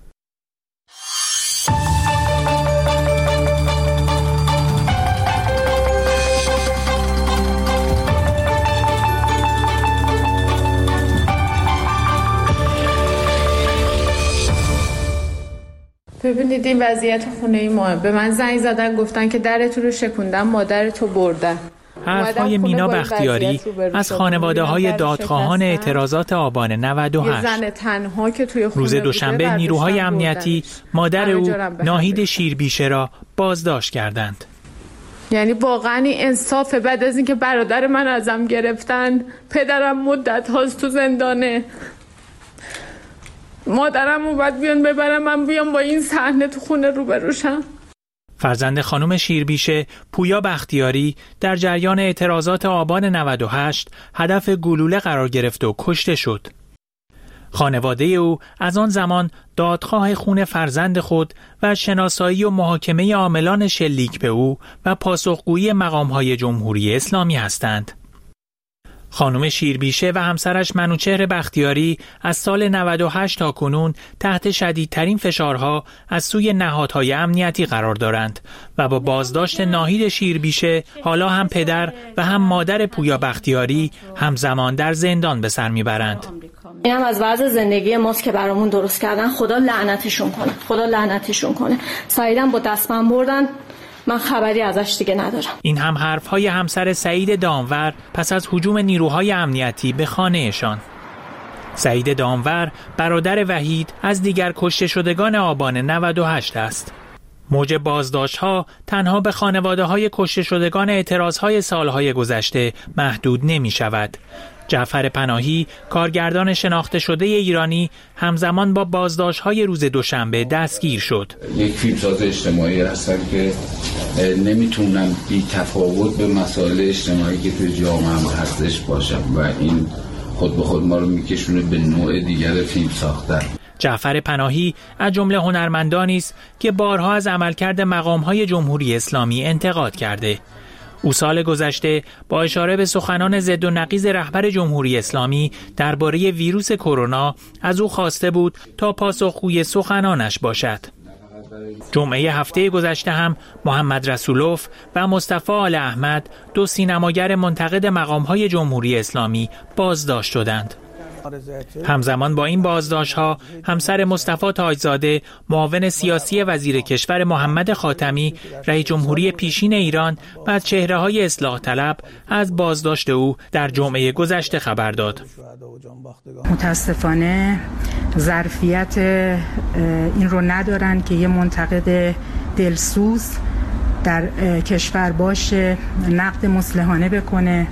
ببینید این وضعیت خونه ای ما، به من زنگ زدن گفتن که درتون رو شکوندن، مادرتو بردن. حرفهای مینا بختیاری از خانواده های دادخواهان اعتراضات آبان نود و هشت. زن تنها که توی خونه روز دوشنبه نیروهای امنیتی مادر او ناهید شیربیشه را بازداشت کردند. یعنی واقعا این انصافه. بعد از اینکه برادر من ازم گرفتن، پدرم مدت هاست تو زندانه، مادرم رو باید بیان ببرم، من بیام با این صحنه تو خونه روبروشم. فرزند خانم شیربیشه، پویا بختیاری، در جریان اعتراضات آبان نود و هشت هدف گلوله قرار گرفت و کشته شد. خانواده او از آن زمان دادخواه خون فرزند خود و شناسایی و محاکمه عاملان شلیک به او و پاسخگویی مقام‌های جمهوری اسلامی هستند. خانم شیربیشه و همسرش منوچهر بختیاری از سال نود و هشت تا کنون تحت شدیدترین فشارها از سوی نهادهای امنیتی قرار دارند و با بازداشت ناهید شیربیشه حالا هم پدر و هم مادر پویا بختیاری همزمان در زندان به سر میبرند. این هم از وضع زندگی ماست که برامون درست کردن. خدا لعنتشون کنه، خدا لعنتشون کنه. سعیدم با دستم بردن، من خبری ازش دیگه ندارم. این هم حرفهای همسر سعید دامور پس از هجوم نیروهای امنیتی به خانه‌شان. سعید دامور برادر وحید از دیگر کشته شدگان آبان نود و هشت است. موج بازداشت‌ها تنها به خانواده‌های کشته شدگان اعتراض‌های سالهای گذشته محدود نمی‌شود. جعفر پناهی، کارگردان شناخته شده ایرانی، همزمان با بازداشت‌های روز دوشنبه دستگیر شد. یک فیلمساز اجتماعی هستم که نمیتونم بی تفاوت به مسائل اجتماعی که توی جامعه هستش باشم و این خود به خود ما رو میکشونه به نوع دیگر فیلم ساختن. جعفر پناهی از جمله هنرمندانی است که بارها از عملکرد مقام‌های جمهوری اسلامی انتقاد کرده. او سال گذشته با اشاره به سخنان ضد و نقیض رهبر جمهوری اسلامی درباره ویروس کرونا از او خواسته بود تا پاسخگوی سخنانش باشد. جمعه هفته گذشته هم محمد رسولوف و مصطفی آل احمد، دو سینماگر منتقد مقام‌های جمهوری اسلامی، بازداشت شدند. همزمان با این بازداشت‌ها همسر مصطفی تاجزاده، معاون سیاسی وزیر کشور محمد خاتمی، رئیس جمهوری پیشین ایران و از چهره‌های اصلاح طلب از بازداشت او در جمعه گذشته خبر داد. متاسفانه ظرفیت این رو ندارن که یه منتقد دلسوز در کشور باشه، نقد مصلحانه بکنه.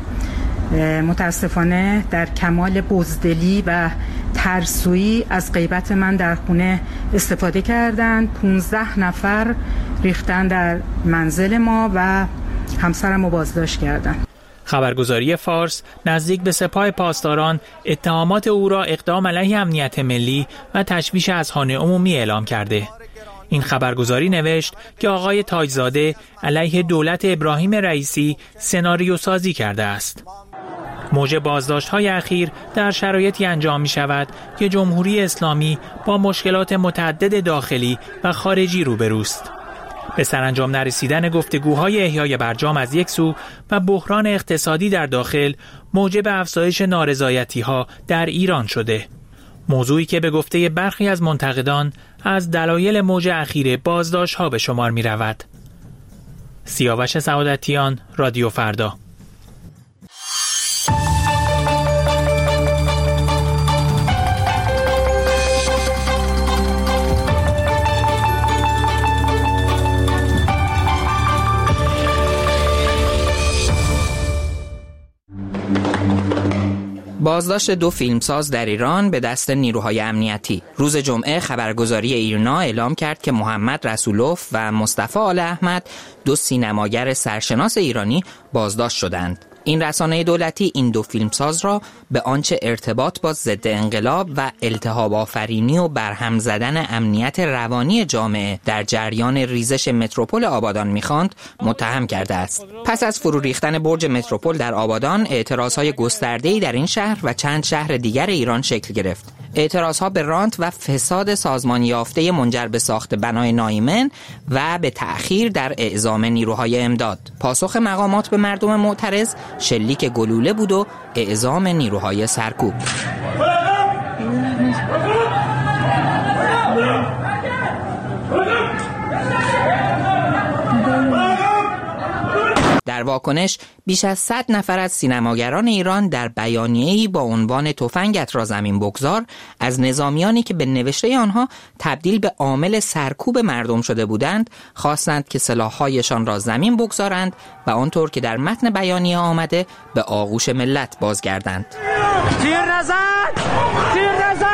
متاسفانه در کمال بزدلی و ترسویی از غیبت من در خونه استفاده کردند. پونزده نفر ریختن در منزل ما و همسرم رو بازداشت کردن. خبرگزاری فارس نزدیک به سپاه پاسداران اتهامات او را اقدام علیه امنیت ملی و تشویش اذهان عمومی اعلام کرده. این خبرگزاری نوشت که آقای تاجزاده علیه دولت ابراهیم رئیسی سناریو سازی کرده است. موج بازداشت‌های اخیر در شرایطی انجام می‌شود که جمهوری اسلامی با مشکلات متعدد داخلی و خارجی روبروست. به سرانجام نرسیدن گفتگوهای احیای برجام از یک سو و بحران اقتصادی در داخل موجب افزایش نارضایتی‌ها در ایران شده. موضوعی که به گفته برخی از منتقدان از دلایل موج اخیر بازداشت‌ها به شمار می‌رود. سیاوش سعادتیان، رادیو فردا. بازداشت دو فیلمساز در ایران به دست نیروهای امنیتی. روز جمعه خبرگزاری ایرنا اعلام کرد که محمد رسولوف و مصطفی آل احمد، دو سینماگر سرشناس ایرانی، بازداشت شدند. این رسانه دولتی این دو فیلمساز را به آنچه ارتباط با ضد انقلاب و التهاب آفرینی و برهم زدن امنیت روانی جامعه در جریان ریزش متروپول آبادان می‌خواند متهم کرده است. پس از فرو ریختن برج متروپول در آبادان، اعتراضهای گسترده‌ای در این شهر و چند شهر دیگر ایران شکل گرفت. اعتراضها به رانت و فساد سازمان یافته منجر به ساخت بنای نایمن و به تأخیر در اعزام نیروهای امداد. پاسخ مقامات به مردم معترض شلیک گلوله بود و اعزام نیروهای سرکوب. در واکنش بیش از صد نفر از سینماگران ایران در بیانیه‌ای با عنوان تفنگت را زمین بگذار از نظامیانی که به نوشته آنها تبدیل به عامل سرکوب مردم شده بودند خواستند که سلاح‌هایشان را زمین بگذارند و آنطور که در متن بیانیه آمده به آغوش ملت بازگردند. تیر نزن! تیر نزن!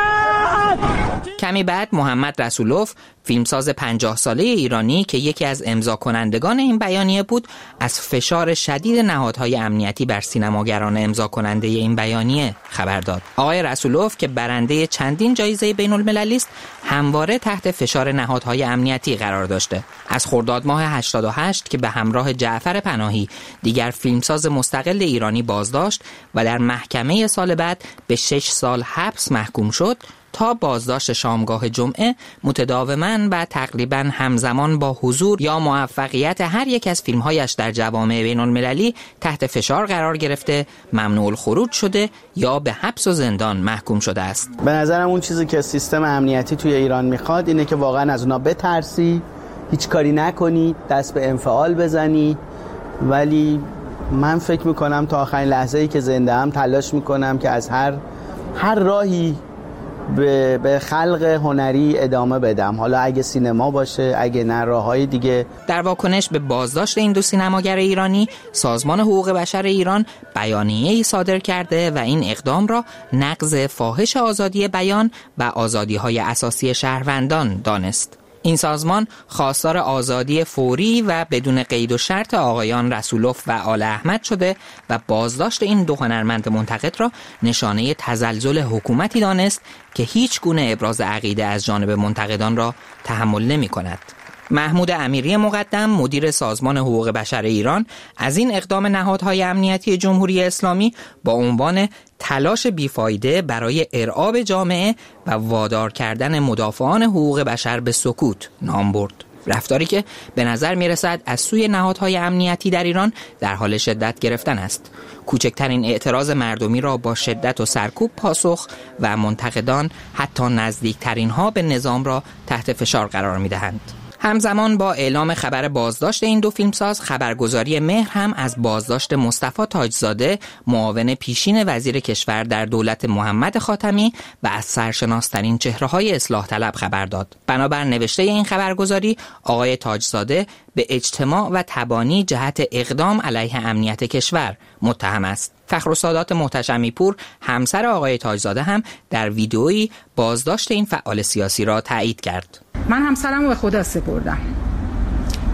کمی بعد محمد رسولوف، فیلمساز پنجاه ساله ایرانی که یکی از امضا کنندگان این بیانیه بود، از فشار شدید نهادهای امنیتی بر سینماگران امضا کننده این بیانیه خبر داد. آقای رسولوف که برنده چندین جایزه بین المللی است، همواره تحت فشار نهادهای امنیتی قرار داشته. از خرداد ماه هشتاد و هشت که به همراه جعفر پناهی دیگر فیلمساز مستقل ایرانی بازداشت و در محکمه سال بعد به شش سال حبس محکوم شد، تا بازداشت شامگاه جمعه متداوما و تقریبا همزمان با حضور یا موفقیت هر یک از فیلمهایش در جوامع بین المللی تحت فشار قرار گرفته، ممنوع الخروج شده یا به حبس و زندان محکوم شده است. به نظرم اون چیزی که سیستم امنیتی توی ایران میخواد اینه که واقعا از اونا بترسی، هیچ کاری نکنی، دست به انفعال بزنی، ولی من فکر میکنم تا آخرین لحظه‌ای که زنده ام تلاش میکنم که از هر هر راهی به, به خلق هنری ادامه بدم، حالا اگه سینما باشه، اگه نه راههای دیگه. در واکنش به بازداشت این دو سینماگر ایرانی، سازمان حقوق بشر ایران بیانیه‌ای صادر کرده و این اقدام را نقض فاحش آزادی بیان و آزادی‌های اساسی شهروندان دانست. این سازمان خواستار آزادی فوری و بدون قید و شرط آقایان رسولوف و آل احمد شده و بازداشت این دو هنرمند منتقد را نشانه تزلزل حکومتی دانست که هیچ گونه ابراز عقیده از جانب منتقدان را تحمل نمی کند. محمود امیری مقدم، مدیر سازمان حقوق بشر ایران، از این اقدام نهادهای امنیتی جمهوری اسلامی با عنوان تلاش بیفایده برای ارعاب جامعه و وادار کردن مدافعان حقوق بشر به سکوت نام برد. رفتاری که به نظر می رسد از سوی نهادهای امنیتی در ایران در حال شدت گرفتن است. کوچکترین اعتراض مردمی را با شدت و سرکوب پاسخ و منتقدان حتی نزدیکترین ها به نظام را تحت فشار قرار می دهند. همزمان با اعلام خبر بازداشت این دو فیلمساز، خبرگزاری مهر هم از بازداشت مصطفی تاجزاده، معاون پیشین وزیر کشور در دولت محمد خاتمی و از سرشناسترین چهره‌های اصلاح طلب خبر داد. بنابر نوشته این خبرگزاری، آقای تاجزاده به اجتماع و تبانی جهت اقدام علیه امنیت کشور متهم است. فخرالسادات محتشمی پور، همسر آقای تاجزاده، هم در ویدئویی بازداشت این فعال سیاسی را تایید کرد. من همسرم رو به خدا سپردم.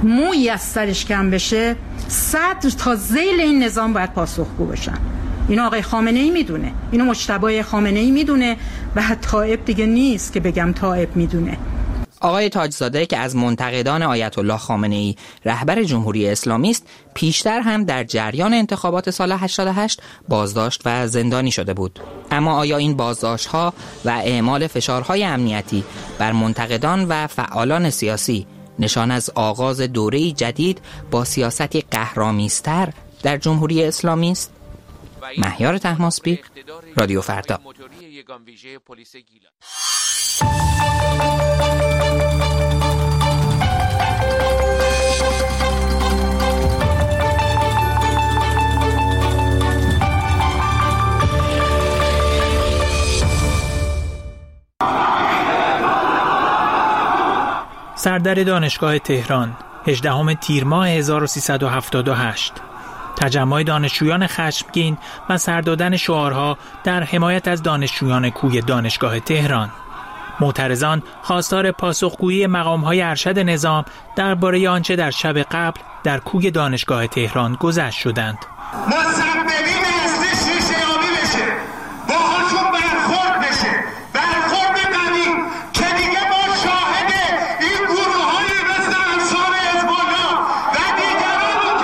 مویی از سرش کم بشه، صدر تا ذیل این نظام باید پاسخگو باشن. اینو آقای خامنه ای میدونه، اینو مجتبی خامنه ای میدونه و طائب دیگه نیست که بگم طائب میدونه. آقای تاجزاده که از منتقدان آیت الله خامنه ای رهبر جمهوری اسلامی است، پیشتر هم در جریان انتخابات سال هشتاد و هشت بازداشت و زندانی شده بود. اما آیا این بازداشت‌ها و اعمال فشارهای امنیتی بر منتقدان و فعالان سیاسی نشان از آغاز دوره‌ای جدید با سیاستی قهرآمیزتر در جمهوری اسلامی است؟ مهیار طهماسبی، رادیو فردا. سردر دانشگاه تهران، هجدهم تیر ماه هزار و سیصد و هفتاد و هشت. تجمع دانشجویان خشمگین و سر دادن شعارها در حمایت از دانشجویان کوی دانشگاه تهران. معترضان خواستار پاسخگویی مقام‌های ارشد نظام درباره آنچه در شب قبل در کوی دانشگاه تهران گذشت شدند. مصممین اصلی شیشه آبی بشه، باهاشون برخورد بشه، برخورد قوی که دیگه ما شاهد این گروه‌هایی مثل انصار حزب الله و دیگران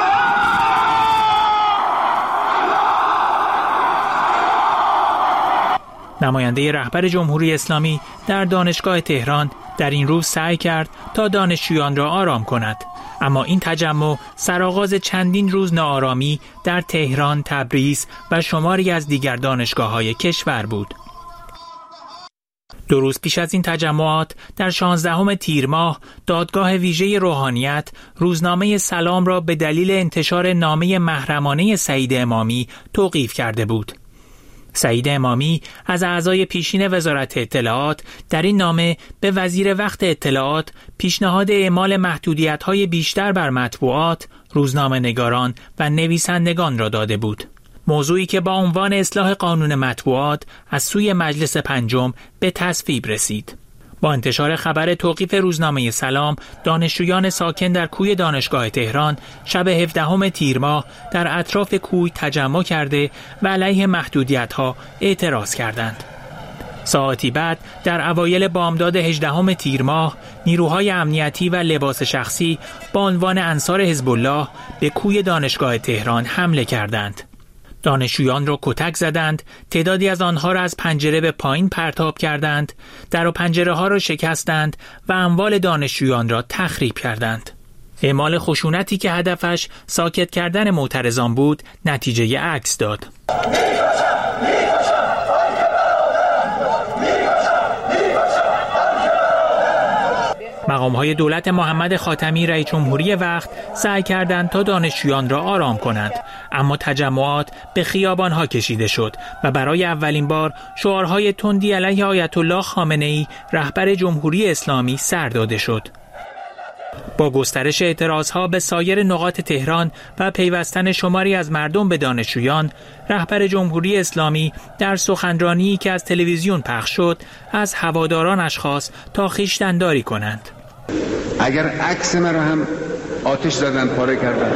نماینده رهبر جمهوری اسلامی در دانشگاه تهران در این روز سعی کرد تا دانشجویان را آرام کند، اما این تجمع سرآغاز چندین روز ناآرامی در تهران، تبریز و شماری از دیگر دانشگاه‌های کشور بود. دو روز پیش از این تجمعات در شانزدهم تیر ماه دادگاه ویژه روحانیت روزنامه سلام را به دلیل انتشار نامه محرمانه سعید امامی توقیف کرده بود. سعید امامی از اعضای پیشین وزارت اطلاعات در این نامه به وزیر وقت اطلاعات پیشنهاد اعمال محدودیت‌های بیشتر بر مطبوعات، روزنامه‌نگاران و نویسندگان را داده بود. موضوعی که با عنوان اصلاح قانون مطبوعات از سوی مجلس پنجم به تصویب رسید. با انتشار خبر توقیف روزنامه سلام، دانشجویان ساکن در کوی دانشگاه تهران شب هفدهم تیر ماه در اطراف کوی تجمع کرده و علیه محدودیت‌ها اعتراض کردند. ساعتی بعد در اوایل بامداد هجدهم تیر ماه، نیروهای امنیتی و لباس شخصی با عنوان انصار حزب الله به کوی دانشگاه تهران حمله کردند. دانشجویان را کتک زدند، تعدادی از آنها را از پنجره به پایین پرتاب کردند، در و پنجره ها را شکستند و اموال دانشجویان را تخریب کردند. اعمال خشونتی که هدفش ساکت کردن معترضان بود، نتیجه عکس داد. مقام‌های دولت محمد خاتمی رئیس جمهوری وقت سعی کردند تا دانشجویان را آرام کنند، اما تجمعات به خیابان‌ها کشیده شد و برای اولین بار شعارهای تندی علیه آیت الله خامنه ای رهبر جمهوری اسلامی سر داده شد. با گسترش اعتراضها به سایر نقاط تهران و پیوستن شماری از مردم به دانشجویان، رهبر جمهوری اسلامی در سخنرانی که از تلویزیون پخش شد از هوادارانش خواست تا خویشتن‌داری کنند. اگر عکس مرا هم آتش زدن، پاره کردن،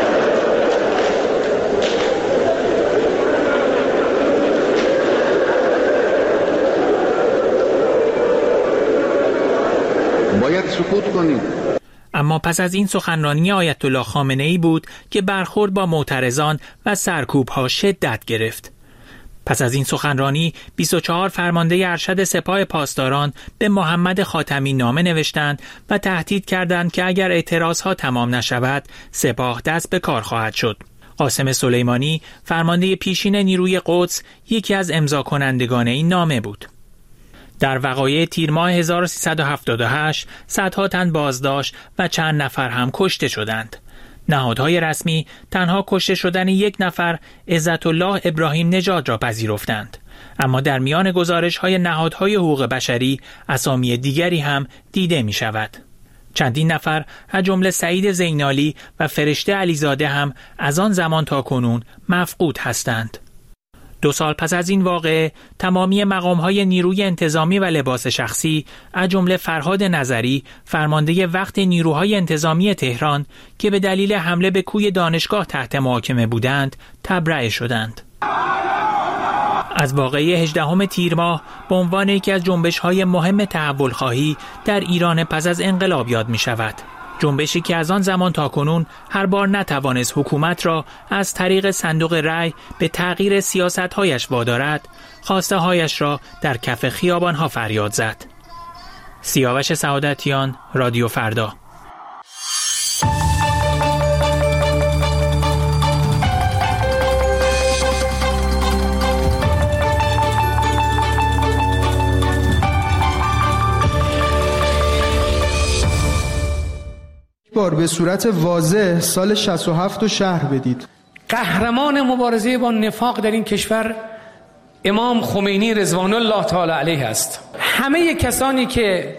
باید سکوت کنیم. اما پس از این سخنرانی آیت الله خامنه ای بود که برخورد با معترضان و سرکوب‌ها شدت گرفت. پس از این سخنرانی بیست و چهار فرمانده ارشد سپاه پاسداران به محمد خاتمی نامه نوشتند و تهدید کردند که اگر اعتراضها تمام نشود سپاه دست به کار خواهد شد. قاسم سلیمانی فرمانده پیشین نیروی قدس یکی از امضا کنندگان این نامه بود. در وقایع تیر ماه هزار و سیصد و هفتاد و هشت صدها تن بازداشت و چند نفر هم کشته شدند. نهادهای رسمی تنها کشته شدن یک نفر، عزت الله ابراهیم نژاد را پذیرفتند، اما در میان گزارش‌های نهادهای حقوق بشری اسامی دیگری هم دیده می شود. چندین نفر از جمله سعید زینالی و فرشته علیزاده هم از آن زمان تا کنون مفقود هستند. دو سال پس از این واقعه تمامی مقام‌های نیروی انتظامی و لباس شخصی از جمله فرهاد نظری فرمانده وقت نیروهای انتظامی تهران که به دلیل حمله به کوی دانشگاه تحت محاکمه بودند تبرئه شدند. از واقعه هجدهم تیر ماه به عنوان یکی از جنبش‌های مهم تحول خواهی در ایران پس از انقلاب یاد می‌شود. جنبشی که از آن زمان تا کنون هر بار نتوانست حکومت را از طریق صندوق رأی به تغییر سیاست‌هایش وادارد، خواسته‌هایش را در کف خیابان‌ها فریاد زد. سیاوش سعادتیان، رادیو فردا. بار به صورت واضح سال شصت و هفت رو شرح بدید. قهرمان مبارزه با نفاق در این کشور امام خمینی رضوان الله تعالی علیه است. همه کسانی که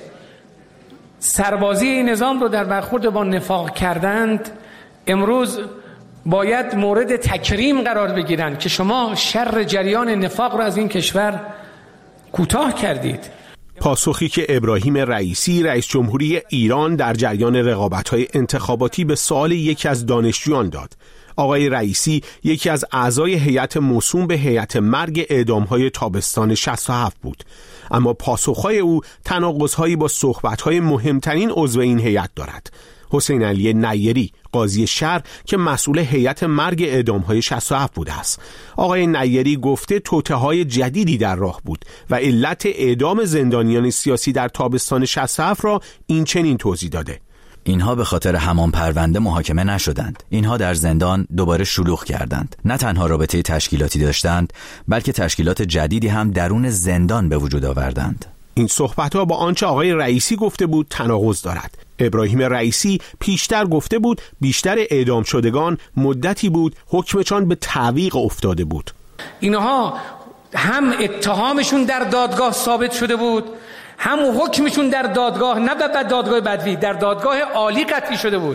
سربازی نظام رو در برخورد با نفاق کردند امروز باید مورد تکریم قرار بگیرند که شما شر جریان نفاق رو از این کشور کوتاه کردید. پاسخی که ابراهیم رئیسی رئیس جمهوری ایران در جریان رقابت‌های انتخاباتی به سوال یکی از دانشجویان داد. آقای رئیسی یکی از اعضای هیئت موسوم به هیئت مرگ اعدام‌های تابستان شصت و هفت بود، اما پاسخ‌های او تناقض‌هایی با صحبت‌های مهمترین عضو این هیئت دارد. حسین علی نیری، قاضی شهر که مسئول هیئت مرگ اعدام‌های شصت و هفت بوده است. آقای نیری گفته توطئه‌های جدیدی در راه بود و علت اعدام زندانیان سیاسی در تابستان شصت و هفت را این چنین توضیح داده: اینها به خاطر همان پرونده محاکمه نشدند. اینها در زندان دوباره شلوغ کردند. نه تنها رابطه تشکیلاتی داشتند، بلکه تشکیلات جدیدی هم درون زندان به وجود آوردند. این صحبت‌ها با آنچه آقای رئیسی گفته بود تناقض دارد. ابراهیم رئیسی پیشتر گفته بود بیشتر اعدام شدگان مدتی بود حکمشان به تعویق افتاده بود. اینها هم اتهامشون در دادگاه ثابت شده بود، هم حکمشون در دادگاه، نه به دادگاه بدوی، در دادگاه عالی قطعی شده بود.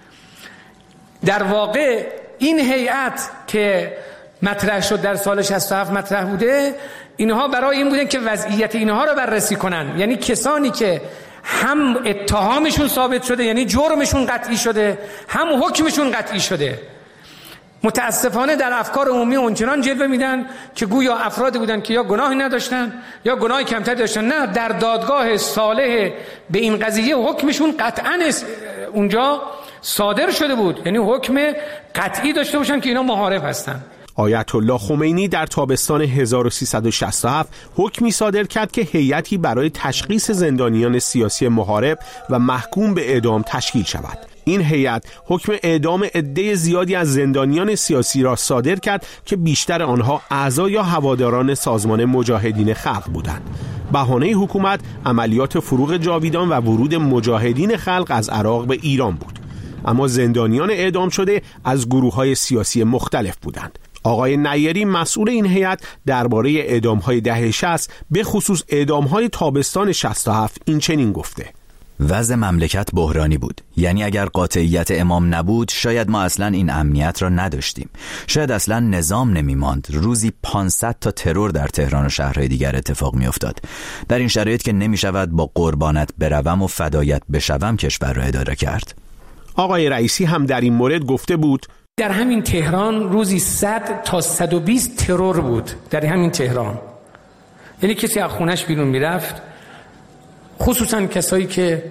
در واقع این هیئت که مطرح شد در سال شصت و هفت مطرح بوده، اینها برای این بودن که وضعیت اینها رو بررسی کنن، یعنی کسانی که هم اتهامشون ثابت شده یعنی جرمشون قطعی شده، هم حکمشون قطعی شده. متاسفانه در افکار عمومی اونچنان جلوه میدن که گویا افرادی بودن که یا گناهی نداشتن یا گناهی کمتر داشتن. نه، در دادگاه صالح به این قضیه حکمشون قطعا اونجا صادر شده بود، یعنی حکم قطعی داشته باشن که اینا محارب هستن. آیت الله خمینی در تابستان هزار و سیصد و شصت و هفت حکمی صادر کرد که هیئتی برای تشخیص زندانیان سیاسی محارب و محکوم به اعدام تشکیل شود. این هیئت حکم اعدام عده زیادی از زندانیان سیاسی را صادر کرد که بیشتر آنها اعضا یا هواداران سازمان مجاهدین خلق بودند. بهانه حکومت عملیات فروغ جاویدان و ورود مجاهدین خلق از عراق به ایران بود. اما زندانیان اعدام شده از گروه‌های سیاسی مختلف بودند. آقای نیری مسئول این هیئت درباره اعدام‌های دهه شصت به خصوص اعدام‌های تابستان شصت و هفت این چنین گفته: وضع مملکت بحرانی بود. یعنی اگر قاطعیت امام نبود شاید ما اصلا این امنیت را نداشتیم. شاید اصلا نظام نمی‌ماند. روزی پانصد تا ترور در تهران و شهرهای دیگر اتفاق می‌افتاد. در این شرایط که نمی‌شود با قربانت بروم و فدایت بشوم کشور را اداره کرد. آقای رئیسی هم در این مورد گفته بود: در همین تهران روزی صد تا صد و بیست ترور بود در همین تهران. یعنی کسی از خونش بیرون میرفت، خصوصا کسایی که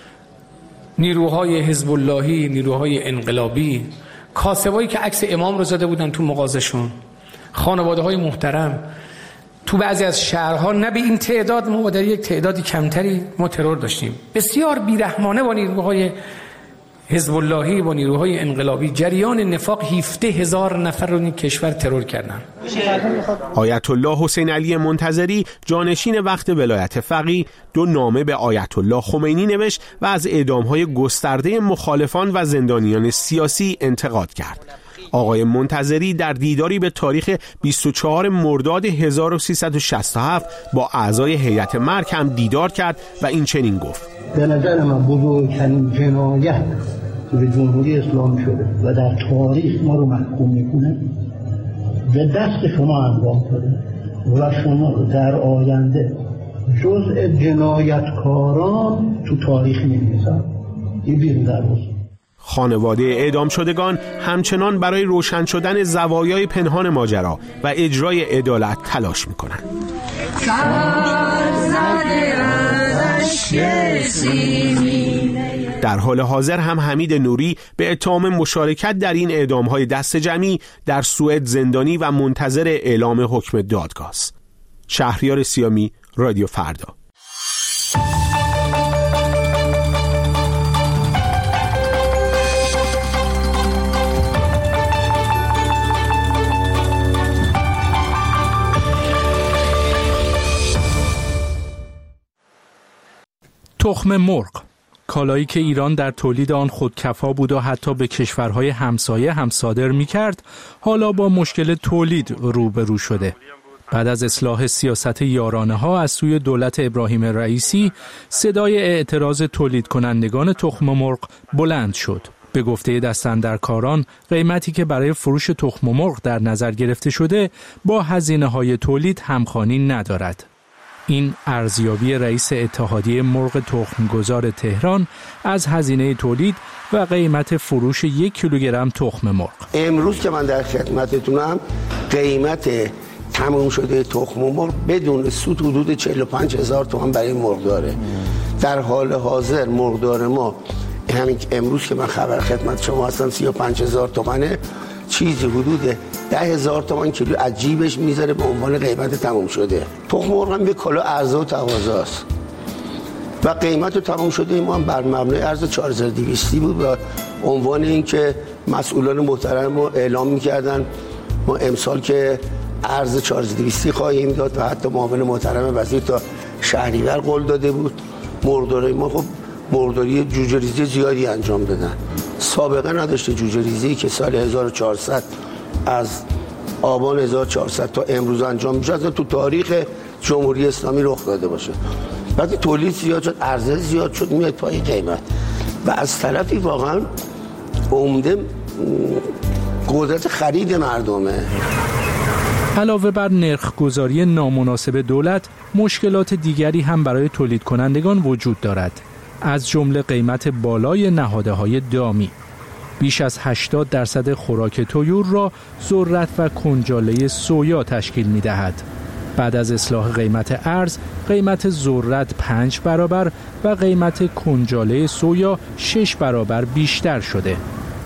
نیروهای حزب اللهی، نیروهای انقلابی، کاسبایی که عکس امام رو زده بودن تو مغازشون، خانواده های محترم، تو بعضی از شهرها نه به این تعداد، ما در یک تعدادی کمتری ما ترور داشتیم. بسیار بیرحمانه با نیروهای حزب اللهی با نیروهای انقلابی جریان نفاق هفده هزار نفر رو این کشور ترور کردن. آیت الله حسین علی منتظری جانشین وقت ولایت فقیه دو نامه به آیت الله خمینی نوشت و از اعدام‌های گسترده مخالفان و زندانیان سیاسی انتقاد کرد. آقای منتظری در دیداری به تاریخ بیست و چهارم مرداد هزار و سیصد و شصت و هفت با اعضای هیئت مرگ هم دیدار کرد و این چنین گفت: به نظر من بزرگترین جنایت به جمهوری اسلامی شده و در تاریخ ما رو محکوم میکنه به دست شما انجام شده و شما در آینده جزء جنایتکاران تو تاریخ می‌نویسن. این بیرون در روز خانواده اعدام شدگان همچنان برای روشن شدن زوایای پنهان ماجرا و اجرای عدالت تلاش میکنند. در حال حاضر هم حمید نوری به اتهام مشارکت در این اعدام‌های دست جمعی در سوئد زندانی و منتظر اعلام حکم دادگاه است. شهریار سیامی، رادیو فردا. تخم مرغ، کالایی که ایران در تولید آن خودکفا بود و حتی به کشورهای همسایه هم صادر می‌کرد، حالا با مشکل تولید روبرو شده. بعد از اصلاح سیاست یارانه‌ها از سوی دولت ابراهیم رئیسی، صدای اعتراض تولید کنندگان تخم مرغ بلند شد. به گفته دستاندرکاران، قیمتی که برای فروش تخم مرغ در نظر گرفته شده با هزینه‌های تولید همخوانی ندارد. این ارزیابی رئیس اتحادیه مرغ تخمگذار تهران از هزینه تولید و قیمت فروش یک کیلوگرم تخم مرغ. امروز که من در خدمتتونم، قیمت تموم شده تخم مرغ بدون سود حدود چهل و پنج هزار تومان برای مرغداره. در حال حاضر مرغدار ما همین امروز که من خبر خدمت شما هستم سی و پنج هزار تومانه، چیزی حدود ده هزار تومان کیلو عجیبش میذاره به عنوان قیمت تموم شده. تخم مرغ هم به کلا عرضه و تقاضاست و قیمت تموم شده ما هم بر مبنای عرض چهار هزار و دویست بود و عنوان این که مسئولان محترم رو اعلام میکردن ما امسال که عرض چهار هزار و دویست خواهیم داد و حتی معاون محترم وزیر تا شهریور قول داده بود. مرغدارای ما خب مرغداری جوجه ریزی زیادی انجام دادن. سابقه نداشته جوجه ریزی که سال هزار و چهارصد از آبان هزار و چهارصد تا امروز انجام میشه از تو تاریخ جمهوری اسلامی رخ داده باشه. وقتی تولید زیاد شد، عرضه زیاد شد، میاد پای قیمت و از طرفی واقعا عمده قدرت خرید مردمه. علاوه بر نرخ‌گذاری نامناسب دولت، مشکلات دیگری هم برای تولید کنندگان وجود دارد. از جمله قیمت بالای نهاده‌های دامی. بیش از هشتاد درصد خوراک طیور را ذرت و کنجاله سویا تشکیل می‌دهد. بعد از اصلاح قیمت ارز، قیمت ذرت پنج برابر و قیمت کنجاله سویا شش برابر بیشتر شده.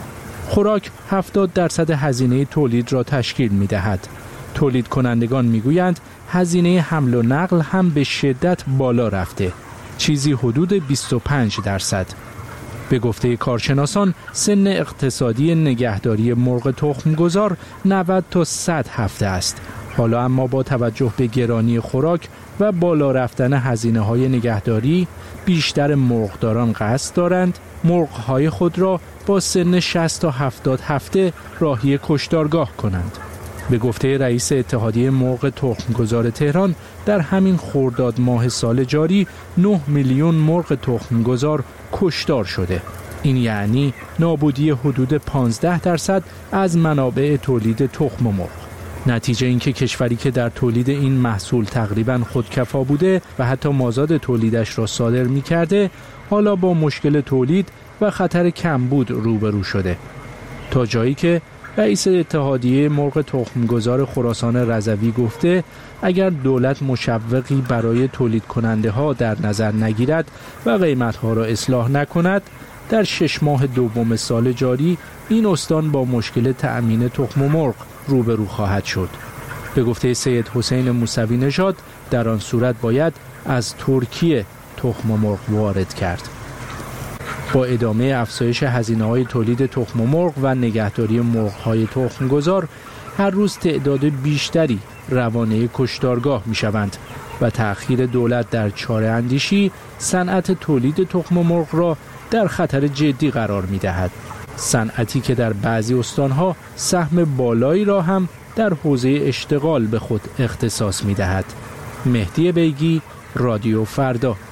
خوراک هفتاد درصد هزینه تولید را تشکیل می‌دهد. تولید کنندگان می‌گویند هزینه حمل و نقل هم به شدت بالا رفته، چیزی حدود بیست و پنج درصد. به گفته کارشناسان، سن اقتصادی نگهداری مرغ تخمگذار نود تا صد هفته است. حالا اما با توجه به گرانی خوراک و بالا رفتن هزینه‌های نگهداری، بیشتر مرغداران قصد دارند مرغ‌های خود را با سن شصت تا هفتاد هفته راهی کشتارگاه کنند. به گفته رئیس اتحادیه مرغ تخمگذار تهران، در همین خرداد ماه سال جاری نه میلیون مرغ تخمگذار کشتار شده. این یعنی نابودی حدود پانزده درصد از منابع تولید تخم مرغ. نتیجه این که کشوری که در تولید این محصول تقریباً خودکفا بوده و حتی مازاد تولیدش را صادر می کرده، حالا با مشکل تولید و خطر کمبود روبرو شده. تا جایی که رئیس اتحادیه مرغ تخمگذار خراسان رضوی گفته اگر دولت مشوقی برای تولید کننده ها در نظر نگیرد و قیمت ها را اصلاح نکند، در شش ماه دوم سال جاری این استان با مشکل تأمین تخم مرغ روبرو خواهد شد. به گفته سید حسین موسوی نژاد، در آن صورت باید از ترکیه تخم مرغ وارد کرد. با ادامه افزایش هزینه‌های تولید تخم مرغ و نگهداری مرغ‌های تخمگذار، هر روز تعداد بیشتری روانه کشتارگاه می‌شوند و تأخیر دولت در چاره اندیشی صنعت تولید تخم مرغ را در خطر جدی قرار می‌دهد. صنعتی که در بعضی استان‌ها سهم بالایی را هم در حوزه اشتغال به خود اختصاص می‌دهد. مهدی بیگی، رادیو فردا.